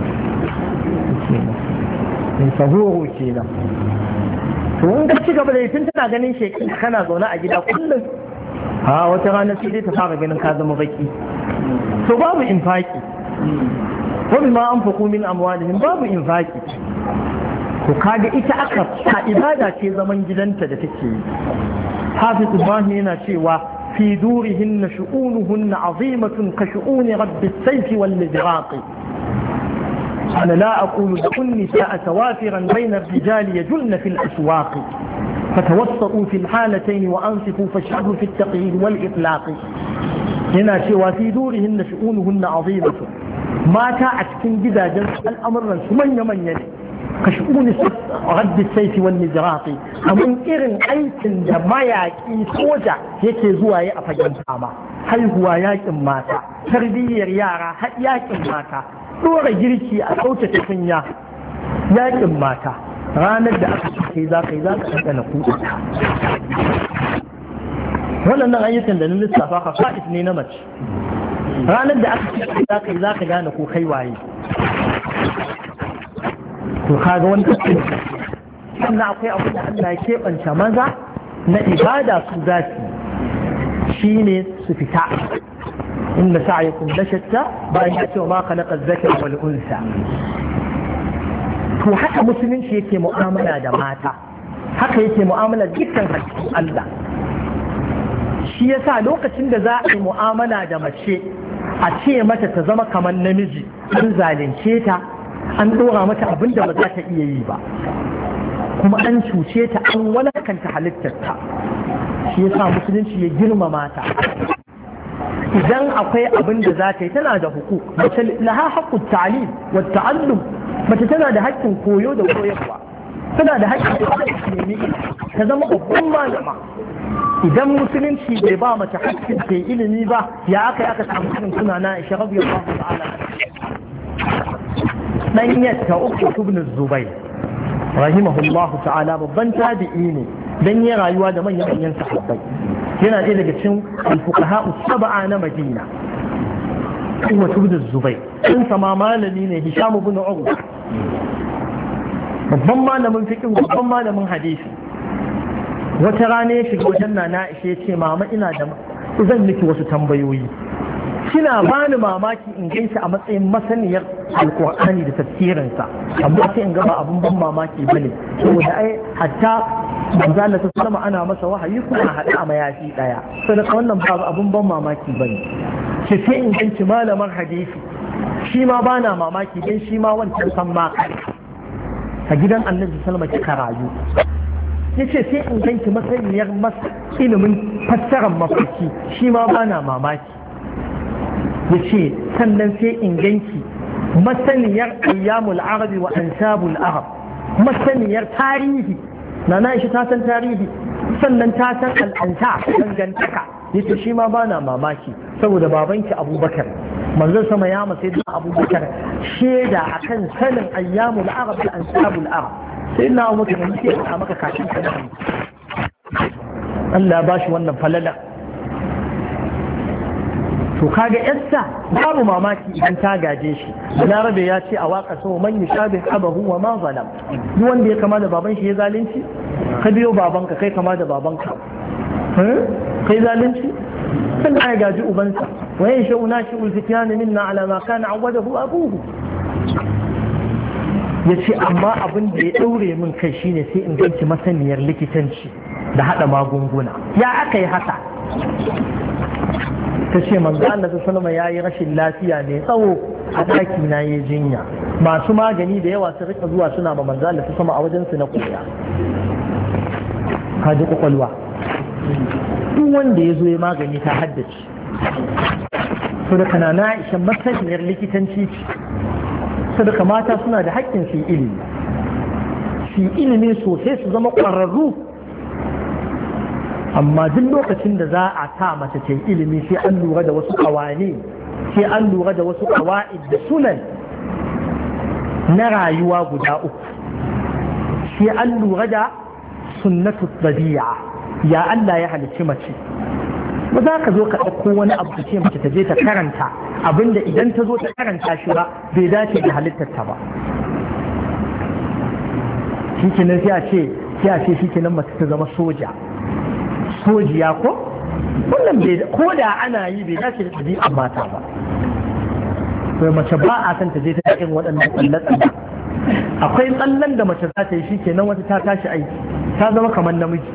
mai sahoro kenan to in ka ci gaba da tun tana ganin shekin kana zaune a gida kullum a wata rana sai dai ta fara ganin ka zama baki to babu infaki wani ma an faku min amwalihim babu infaki to kaga ita aka ta ibada ce zaman gidanta da take yi hafiz ibrahim yana cewa fi durihin shu'unuhun azimatun ka shu'uni rabbi as-sayf wal mizraq ana la aqulu dakun nisaa sawafiran bayna ar-rijali yajulna fi al-aswaq فتوسطوا في الحالتين وأنصفوا فالشر في التقييد والإطلاق هنا شوى في دورهن شؤونهن عظيمة mata a cikin gidajen al'amuran su manya-manya ne ka shi'uni raddi saifi wani zirafi kamar irin aikin da mayaƙi soja yake zuwa yi a fagen fama haihuwa yakin mata tarbiyyar yara har yakin mata ɗora girki a sauke tukunya yakin mata ranar da aka cike za ka yi za ka ɗanɗana kuɗinka waɗannan ayyukan da na lissafa ka fa'is ne na mace ranar da aka ce za ka yi za ka gane ko kai waye to kaga wani sannan akwai abu da Allah ya keɓance maza na ibada su za su shi ne su fita inda sa'ayakum la shatta bayan ya ce wa ma khalaqa dhakara wal unsa to haka musulunci yake mu'amala da mata haka yake mu'amala dukkan hakkin Allah shi yasa lokacin da za a yi mu'amala da mace a ce mata ta zama kamar namiji an zalunce ta an dora mata abin da ba za ta iya yi ba kuma an cuce ta an walakanta halittarta shi yasa musulunci ya girmama ta idan akwai abin da za ta yi tana da hukuk mace laha haqqut ta'lim wa ta'allum mace tana da haƙƙin koyo da koyarwa suna da haƙƙi ne ta zama babban malama. idan musulunci bai ba mace haƙƙin ta ilimi ba ya aka yi aka samu irin suna na Aisha radiyallahu ta'ala dan yatta uku ibn Zubayr rahimahullahu ta'ala babban tabi'i ne dan ya rayuwa da manyan manyan sahabbai yana ɗaya daga cikin al-fuqaha sab'a na Madina kuma ibn Zubayr in sama malami ne Hisham ibn Urwa babban malamin fiqh babban malamin hadisi wata rana ya shiga wajen nana Aisha ya ce mama ina da zan miki wasu tambayoyi kina bani mamaki in ganshi a matsayin masaniyar alkur'ani da tafsirinsa amma sai in ga ba abun ban mamaki bane saboda ai hatta manzo Allah ta sallama ana masa wahayi kuma hada a mayafi daya sai da wannan ba abun ban mamaki bane ce sai in ganci malamar hadisi shi ma bana mamaki dan shi ma wancan san ma a gidan Annabi sallallahu alaihi wasallam kika rayu yace sai in ganki masaniyar ilimin fassarar mafarki shi ma bana mamaki yace sannan sai in ganki masaniyar ayyamul arabi wa ansabul arab masaniyar tarihi na na shi ta san tarihi sannan ta san al'anta dangantaka yace shi ma bana mamaki saboda babanki Abubakar manzon sama ya masa da Abubakar sheda akan sanin ayyamul arab da ansabul arab sai na Abubakar ne ke a maka kashin ka Allah ba shi wannan falala to kaga yarsa babu mamaki idan ta gaje shi Larabe ya ce a waka sau man yushabih abahu wa ma zalam duk wanda ya kama da baban shi ya zalunci ka biyo babanka kai kama da babanka kai zalunci sannan ya gaji ubansa wa yin sha'una shi ulfitiyan minna ala ma kana awadahu abuhu ya ce amma abin da ya ɗaure min kai shine sai in ganci masaniyar likitanci da haɗa magunguna ya aka yi haka ta ce manzo Allah ta salama ya yi rashin lafiya mai tsawo a ɗaki na ya jinya masu magani da yawa su rika zuwa suna ma manzo Allah ta sama a wajen su na koya ka ji kwakwalwa duk wanda ya zo ya magani ta haddace so da kana na Aisha masaniyar likitanci ce sadaka mata suna da haƙƙin su ilimi su ilimi sosai su zama ƙwararru amma duk lokacin da za a ta mace ta ilimi sai an lura da wasu ƙawani sai an lura da wasu ƙawa'id da sunan na rayuwa guda uku sai an lura da sunnatu tabi'a ya Allah ya halicci mace ba za ka zo ka ɗauko wani abu ka ce mace ta je ta karanta abinda idan ta zo ta karanta shi ba bai dace da halittarta ba shi kenan sai a ce sai a ce shi kenan mace ta zama soja sojiya ko wannan bai ko da ana yi bai dace da ɗabi'ar mata ba sai mace ba a san ta je ta irin waɗannan tsalle-tsalle akwai tsallen da mace za ta yi shi kenan wata ta tashi aiki ta zama kamar namiji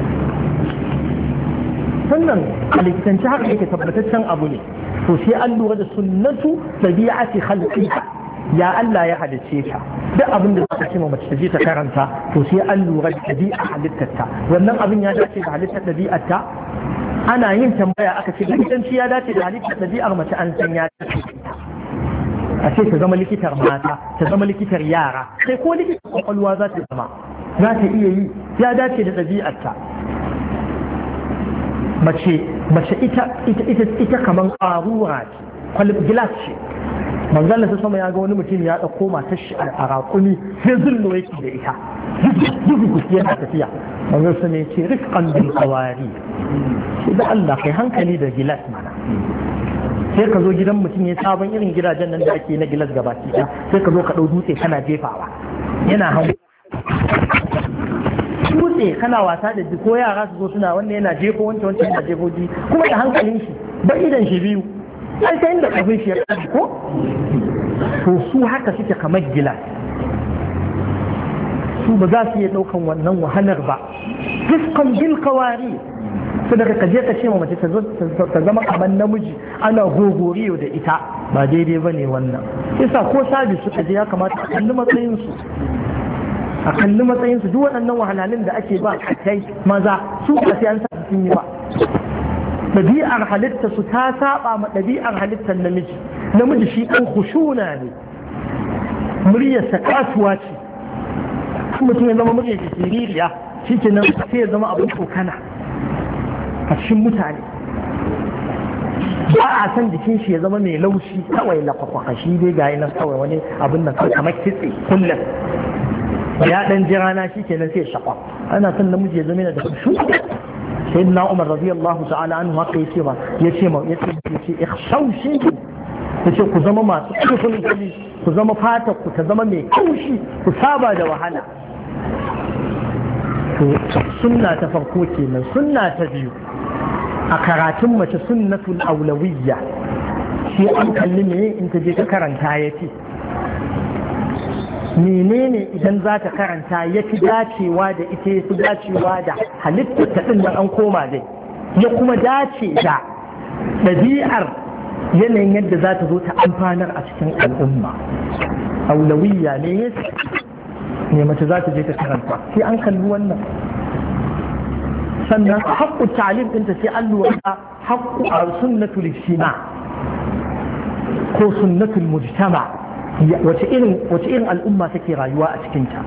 sannan a likitanci haka yake tabbataccen abu ne to sai an lura da sunnatu tabi'ati khalqiha ya Allah ya halice ta duk abin da zaka ce mace ta je ta karanta to sai an lura da tabi'a halittarta wannan abin ya dace da halittar tabi'arta ana yin tambaya aka ce likitanci ya dace da halittar tabi'ar mace an san ya dace a ce ta zama likitar mata ta zama likitar yara sai ko likitar kwakwalwa za ta zama za ta iya yi ya dace da tabi'arta mace mace ita ita ita ita kaman ƙarura ce kwalib gilas ce manzon Allah sama ya ga wani mutum ya dauko matar shi a raƙumi sai zullo yake da ita dubu yana tafiya manzon sama ya ce rifqan bil qawari sai da Allah kai hankali da gilas mana sai ka zo gidan mutum ya sabon irin gidajen nan da ake na gilas gabaki ɗaya sai ka zo ka ɗau dutse kana jefawa yana hango dutse kana wasa da ko yara su zo suna wanda yana jefo wancan wancan yana jefo ji kuma da hankalin shi ba idan shi biyu ai sai inda kafin shi ya kaji ko to su haka suke kamar gilas su ba za su iya ɗaukan wannan wahalar ba fiskan bil kawari su daga kaje ka ce ma mace ta zama kamar namiji ana gogoriyo da ita ba daidai ba ne wannan yasa ko sabis suka je ya kamata a kalli matsayinsu a kalli matsayinsu duk waɗannan wahalhalun da ake ba a kai maza su ba sai an sa sun yi ba ɗabi'ar halitta su ta saba ma ɗabi'ar halittar namiji namiji shi ɗan khushuna ne muryarsa kasuwa ce mutum ya zama mutum da siririya shi ke nan sai ya zama abin kokana a cikin mutane ba a san jikin shi ya zama mai laushi kawai lafafa shi dai ga nan kawai wani abin nan kawai kamar kitse kullum ya dan jira na shi ke nan sai ya shafa ana son namiji ya zama yana da kushu sai na umar radiyallahu ta'ala anhu haka yace ba yace ma yace yace ikhshawshi yace ku zama masu kufin gani ku zama fata ku ta zama mai kaushi ku saba da wahala to sunna ta farko kenan sunna ta biyu a karatun mace sunnatul aulawiyya shi an kalli me in ta je ta karanta yace menene idan za ta karanta ya fi dacewa da ita ya fi dacewa da halittar ta ɗin an koma dai ya kuma dace da ɗabi'ar yanayin yadda za ta zo ta amfanar a cikin al'umma aulawiyya ne ya ne mace za ta je ta karanta sai an kalli wannan sannan haƙƙu ta'alim ɗinta sai an lura haƙƙu a sunnatul ijtima ko sunnatul mujtama wace irin al'umma take rayuwa a cikinta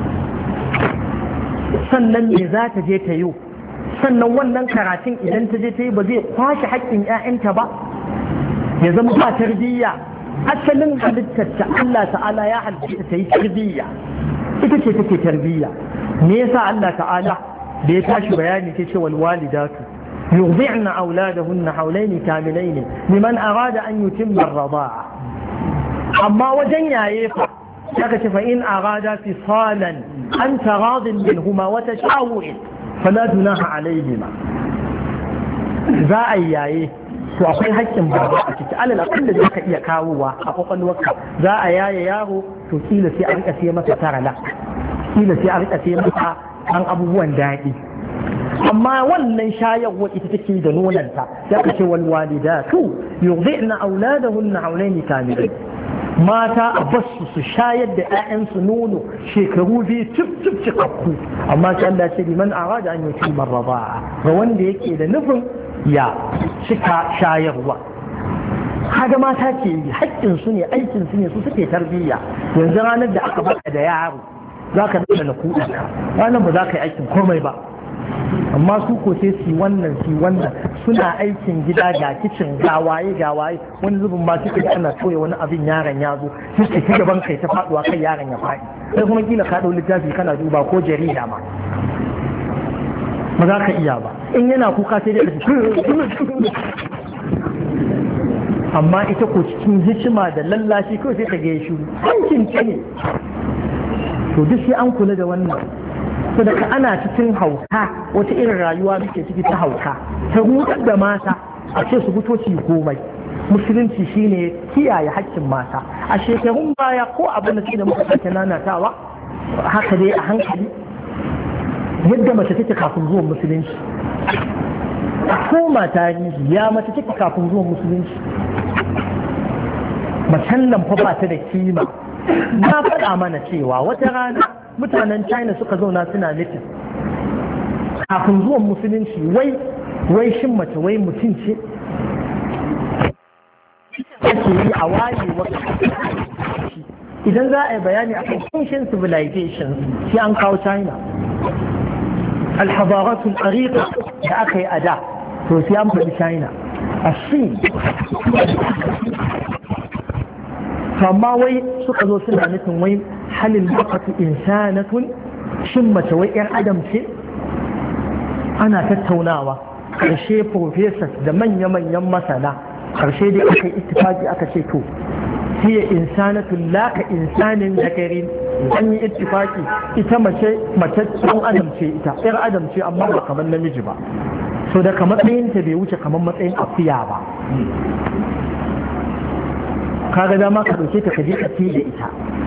sannan me za ta je ta yi sannan wannan karatun idan ta je ta yi ba zai kwashe haƙƙin 'ya'yanta ba ya zama ba tarbiyya asalin halittarta Allah ta'ala ya halitta ta yi tarbiyya ita ce take tarbiyya me yasa Allah ta'ala da ya tashi bayani ta ce wal walidatu yurdi'na auladahunna hawlaini kamilaini liman arada an yutimma ar-rida'a amma wajen yaye fa ya ce fa in arada fisalan an taradin minhuma wa tashawurin fala dunaha alayhima za a yaye to akwai haƙƙin baba a ciki alal akal da zaka iya kawowa a kwakwalwarka za a yaye yaro to kila sai a rika sai masa tarala kila sai a rika sai masa an abubuwan daɗi amma wannan shayarwa ita take da nonanta ya ce wal walidatu yurdi'na auladahunna hawlaini kamilain mata a basu su shayar da 'ya'yansu nono shekaru biyu cif cif cikakku amma sai Allah ce liman arada an yuti marraba ga wanda yake da nufin ya cika shayarwa kaga mata ke yi haƙƙin su ne aikin su ne su suke tarbiyya yanzu ranar da aka baka da yaro za ka daɗa na kuɗinka ranar ba za ka yi aikin komai ba amma su ko sai su wannan su wannan suna aikin gida ga kicin gawaye gawaye wani zubin ma suka ga ana toye wani abin yaron ya zo sai ka ci gaban kai ta faduwa kai yaron ya faɗi sai kuma kila ka dau littafi kana duba ko jarida ma ba za ka iya ba in yana kuka sai dai amma ita ko cikin hikima da lallashi kawai sai ta ga shi aikin ta ne to duk sai an kula da wannan so daga ana cikin hauka wata irin rayuwa muke ciki ta hauka ta rudar da mata a ce su fito ci komai musulunci shine kiyaye haƙƙin mata a shekarun baya ko abin da da muka sake nanatawa haka dai a hankali yadda mace take kafin zuwan musulunci ko mata ya mace take kafin zuwan musulunci macen nan fa ba ta da kima na faɗa mana cewa wata rana mutanen China suka zauna suna nufin kafin zuwan musulunci wai wai shin mace wai mutum ce ake yi a wayewa idan za a yi bayani a kan ancient civilizations sai an kawo China alhabaratul ariqa da aka yi a da to sai an faɗi China a Sin amma wai suka zo suna nufin wai halin bakatu insanatun shin mace wai yar adam ce ana tattaunawa karshe professors da manya-manyan masana karshe dai aka yi ittifaki aka ce to hiya insanatun laka insanin zakarin an yi ittifaki ita mace mace ɗan adam ce ita yar adam ce amma ba kamar namiji ba so daga matsayinta bai wuce kamar matsayin akuya ba kaga dama ka ɗauke ta ka je ka ce da ita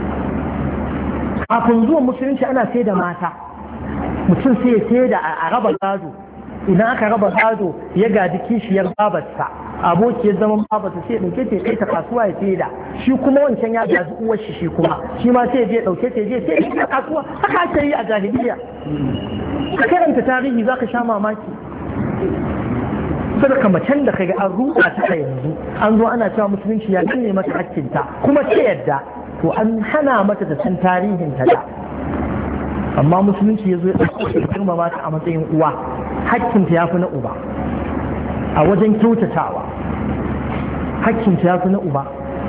kafin zuwan musulunci ana sai da mata mutum sai ya sai da a raba gado idan aka raba gado ya gaji kishiyar babarsa abokiyar zaman babarsa sai ya ɗauke ta kai ta kasuwa ya sai da shi kuma wancan ya gaji uwar shi shi kuma shi ma sai ya je ɗauke ta je sai ya kasuwa haka ake yi a jahiliya ka karanta tarihi za ka sha mamaki sadaka macen da kaga an ruɗa ta yanzu an zo ana cewa musulunci ya danne mata hakkinta kuma ce yadda to an hana mata da san tarihin ta da amma musulunci ya zo ya ɗauke girmama ta a matsayin uwa, hakkinta ya fi na uba a wajen kyautatawa, hakkinta ya fi na uba.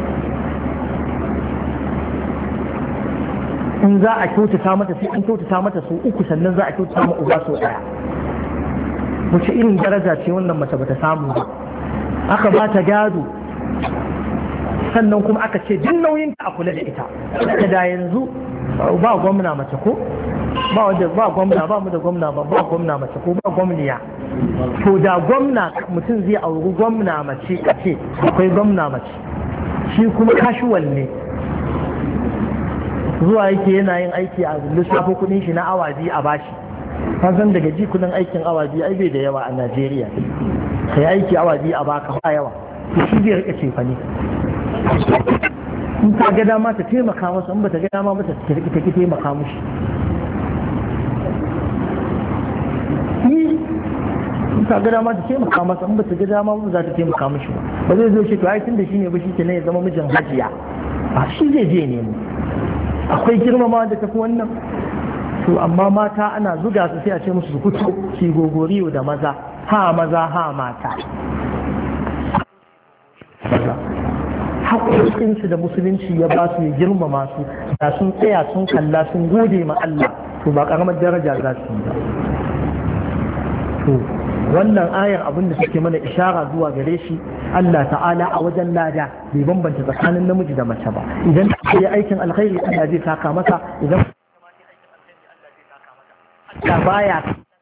in za a kyautata mata sai an kyautata mata sau uku sannan za a kyautata ma uba sau ɗaya. wace irin daraja ce wannan mace bata samu ba? aka ba ta gado sannan kuma aka ce duk nauyin ta a kula da ita. daga da yanzu ba gwamna mace ko ba wanda ba gwamna ba mu da gwamna ba ba gwamna mace ko ba gwamniya. to da gwamna mutum zai auri gwamna mace a ce akwai gwamna mace shi kuma kashuwal ne, zuwa yake yana yin aiki a lissafo kudin shi na awa biyu a bashi. san daga ji kudin aikin awa biyu ai bai da yawa a Najeriya, kai aiki awa biyu a baka ba yawa, shi zai rika cefa ne. in ta ga dama ta taimaka masa, in ba ta ga dama mata ta rika ta taimaka mushi. in ta ga dama ta taimaka masa, in ba ta ga dama ba za ta taimaka mushi ba. ba zai zo shi to ai tun da shi ne ba shi ke ne ya zama mijin hajiya, ba shi zai je ne. akwai girmama da tafi wannan. to amma mata ana zuga su sai a ce musu su fito su gogoriyo da maza, ha maza ha mata. haƙoƙinsu da musulunci ya ba su ya girmama su, da sun tsaya sun kalla sun gode ma Allah, to ba ƙaramar daraja za su yi ba. to wannan ayar abin da suke mana ishara zuwa gare shi, Allah ta'ala a wajen lada bai bambanta tsakanin namiji da mace ba. idan ta yi aikin alkhairi Allah zai saka masa, idan ta baya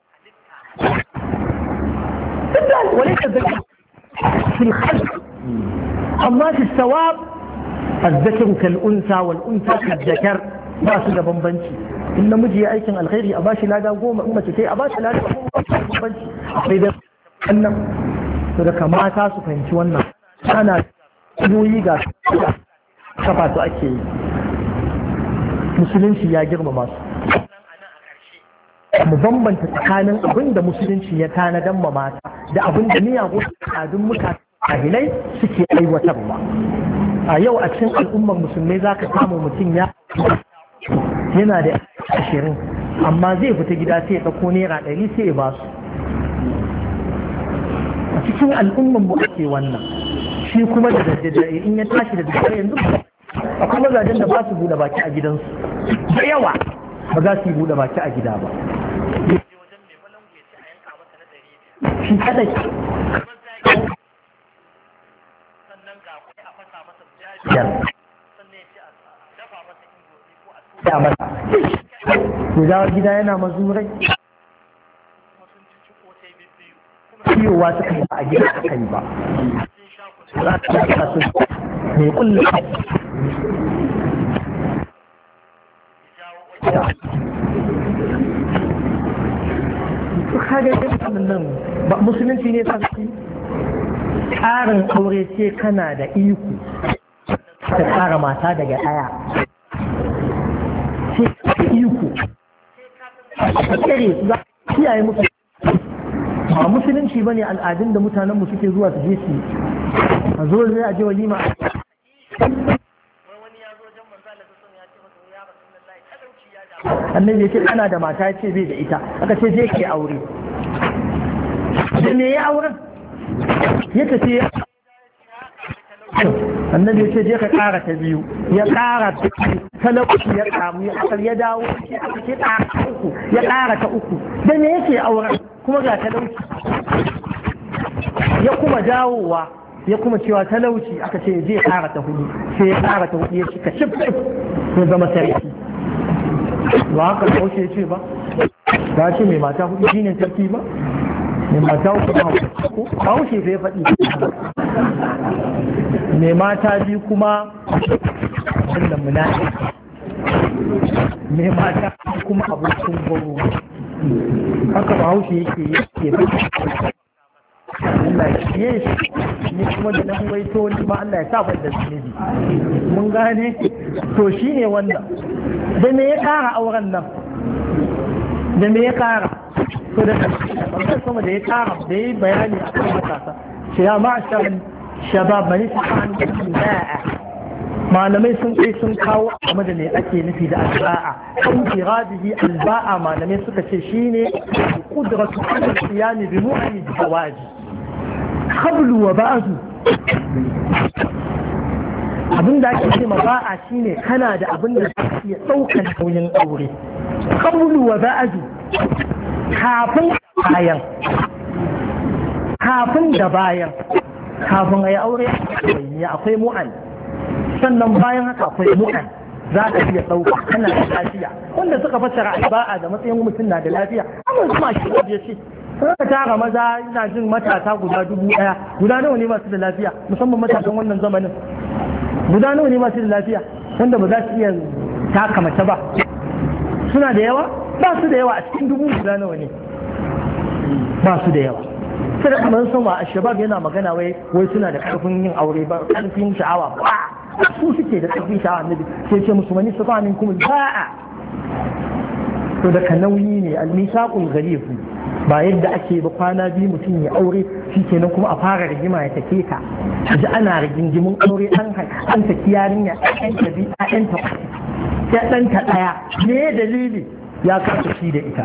wale ka zaka fil khalq amma fi sawab الذكر كالأنثى والأنثى كالذكر ba su da bambanci. in namiji ya aikin alkhairi a bashi lada goma, in mace sai a bashi lada goma, ba su da bambanci. akwai da wannan su da kamata su fahimci wannan. ana koyi ga kafa su ake yi. musulunci ya girmama su. mu bambanta tsakanin abin da musulunci ya tanadan ma mata da abin da miyagun al'adun mutane jahilai suke aiwatarwa. a yau a cikin al'ummar musulmai za ka samu mutum ya yana da ashirin amma zai fita gida sai ya ɗauko naira ɗari sai ya ba su. a cikin al'ummar mu ake wannan. shi kuma da daddare in ya tashi da daddare yanzu akwai mazajen da ba su buɗe baki a gidansu da yawa, ba za su yi buɗe baki a gida ba. shi kadai ya mata ya dawo gida yana mazurai ciyowa suka yi a gida suka yi ba za ta yi kasu mai kullum kaga yin nan ba musulunci ne ta fi tsarin aure ce kana da iko ta tsara mata daga ɗaya ce da iko a tsere su za a kiyaye musu. ba musulunci ba ne al'adun da mutanenmu suke zuwa su je su a zo zai a je walima annabi ya ce ana da mata ya ce bai da ita, aka ce je ke aure. da me ya auren ya tafi annabi ya ce je ka kara ta biyu, ya kara ta talauci ya kamu ya akal ya dawo aka ce kara ta uku, ya kara ta uku. da me yake auren kuma ga talauci, ya kuma dawowa ya kuma cewa talauci, aka ce je kara ta hudu, sai ya kara ta hudu ya cika cif cif ya zama sarki. ba haka kaushe ce ba ba ce mai mata hudu shi ne sarki ba, mai mata uku ba kaushe bai faɗi. mai mata biyu kuma da munafiki, mai mata kuma abokin gwaro. haka ba haushe yake yake faɗi. Allah ya ciye shi ni kuma da nan waito ni ma Allah ya sa da zunubi. mun gane to shine wannan. da me ya kara auren nan da me ya kara to da kan sama da ya kara da yi bayani a kan matasa ce ya ma'ashar shabab mani sa'an ba'a malamai sun kai sun kawo game da me ake nufi da alba'a kan iradihi alba'a malamai suka ce shine qudratu al-qiyam bi mu'ayyi zawaji qablu wa ba'du abinda ake ce ma ba'a shine kana da abin da zai iya daukan nauyin aure qablu wa ba'du kafin bayan kafin da bayan kafin ayi aure akwai mu'an sannan bayan haka akwai mu'an za ka iya ɗauka kana da lafiya wanda suka fassara alba'a da matsayin mutum na da lafiya amma kuma shi ya ce ka tara maza ina jin matasa guda dubu ɗaya guda nawa ne masu da lafiya musamman matasan wannan zamanin guda nawa ne masu da lafiya wanda ba za su iya taka mace ba suna da yawa ba su da yawa a cikin dubu guda nawa ne ba su da yawa sai da kamar sama a shabab yana magana wai wai suna da karfin yin aure ba karfin sha'awa ba su suke da karfin sha'awa annabi sai ce musu mani su fa'amin kuma ba'a to daga nauyi ne al-misaqul ghalib ba yadda ake ba kwana biyu mutum ya aure shikenan kuma a fara rigima ya take ka ji ana rigingimin aure an an saki yarinya ɗan ta bi ɗan ta ya ɗan ta ɗaya me dalili ya kasa shi da ita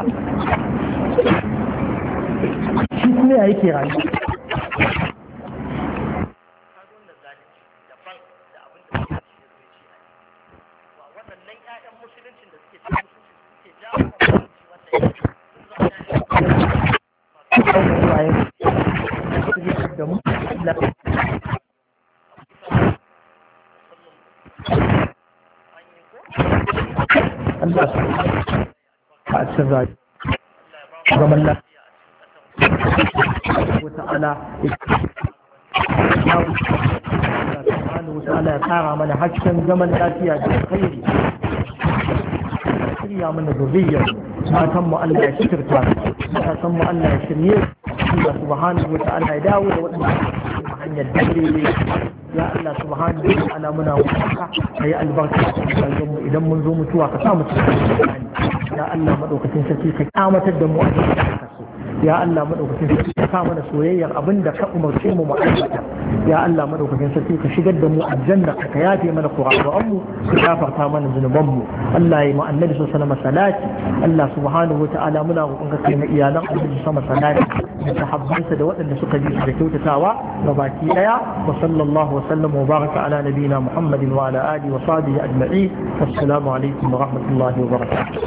shi kuma ya yake rayuwa Allah ta tsara zaman lafiya وتعالى سبحانه وتعالى يقارى من حجا زمن آتيا بالخير يا من ذرية ما تم أن لا يشكرك ما تم أن لا يشريك الله سبحانه وتعالى يداول وأن يدري يا الله سبحانه وتعالى منا وحقا هي البركة إذا منذ متوى قسامة يا الله مدوك تنسكيك قامة الدم وأجل ya Allah madaukakin sarki ka sa mana soyayyar abinda ka umarce mu mu aikata ya Allah madaukakin sarki ka shigar da mu aljanna ka yafe mana kurakuran mu ka gafarta mana zunuban mu Allah ya mu annabi sallallahu alaihi wasallam salati Allah subhanahu wataala muna roƙon ka kai mu iyalan annabi sallallahu alaihi wasallam da sahabbansa da waɗanda suka bi da kyautatawa ga baki daya wa sallallahu wa sallam wa baraka ala nabiyina Muhammadin wa ala alihi wa sahbihi ajma'in assalamu alaikum wa rahmatullahi wa barakatuh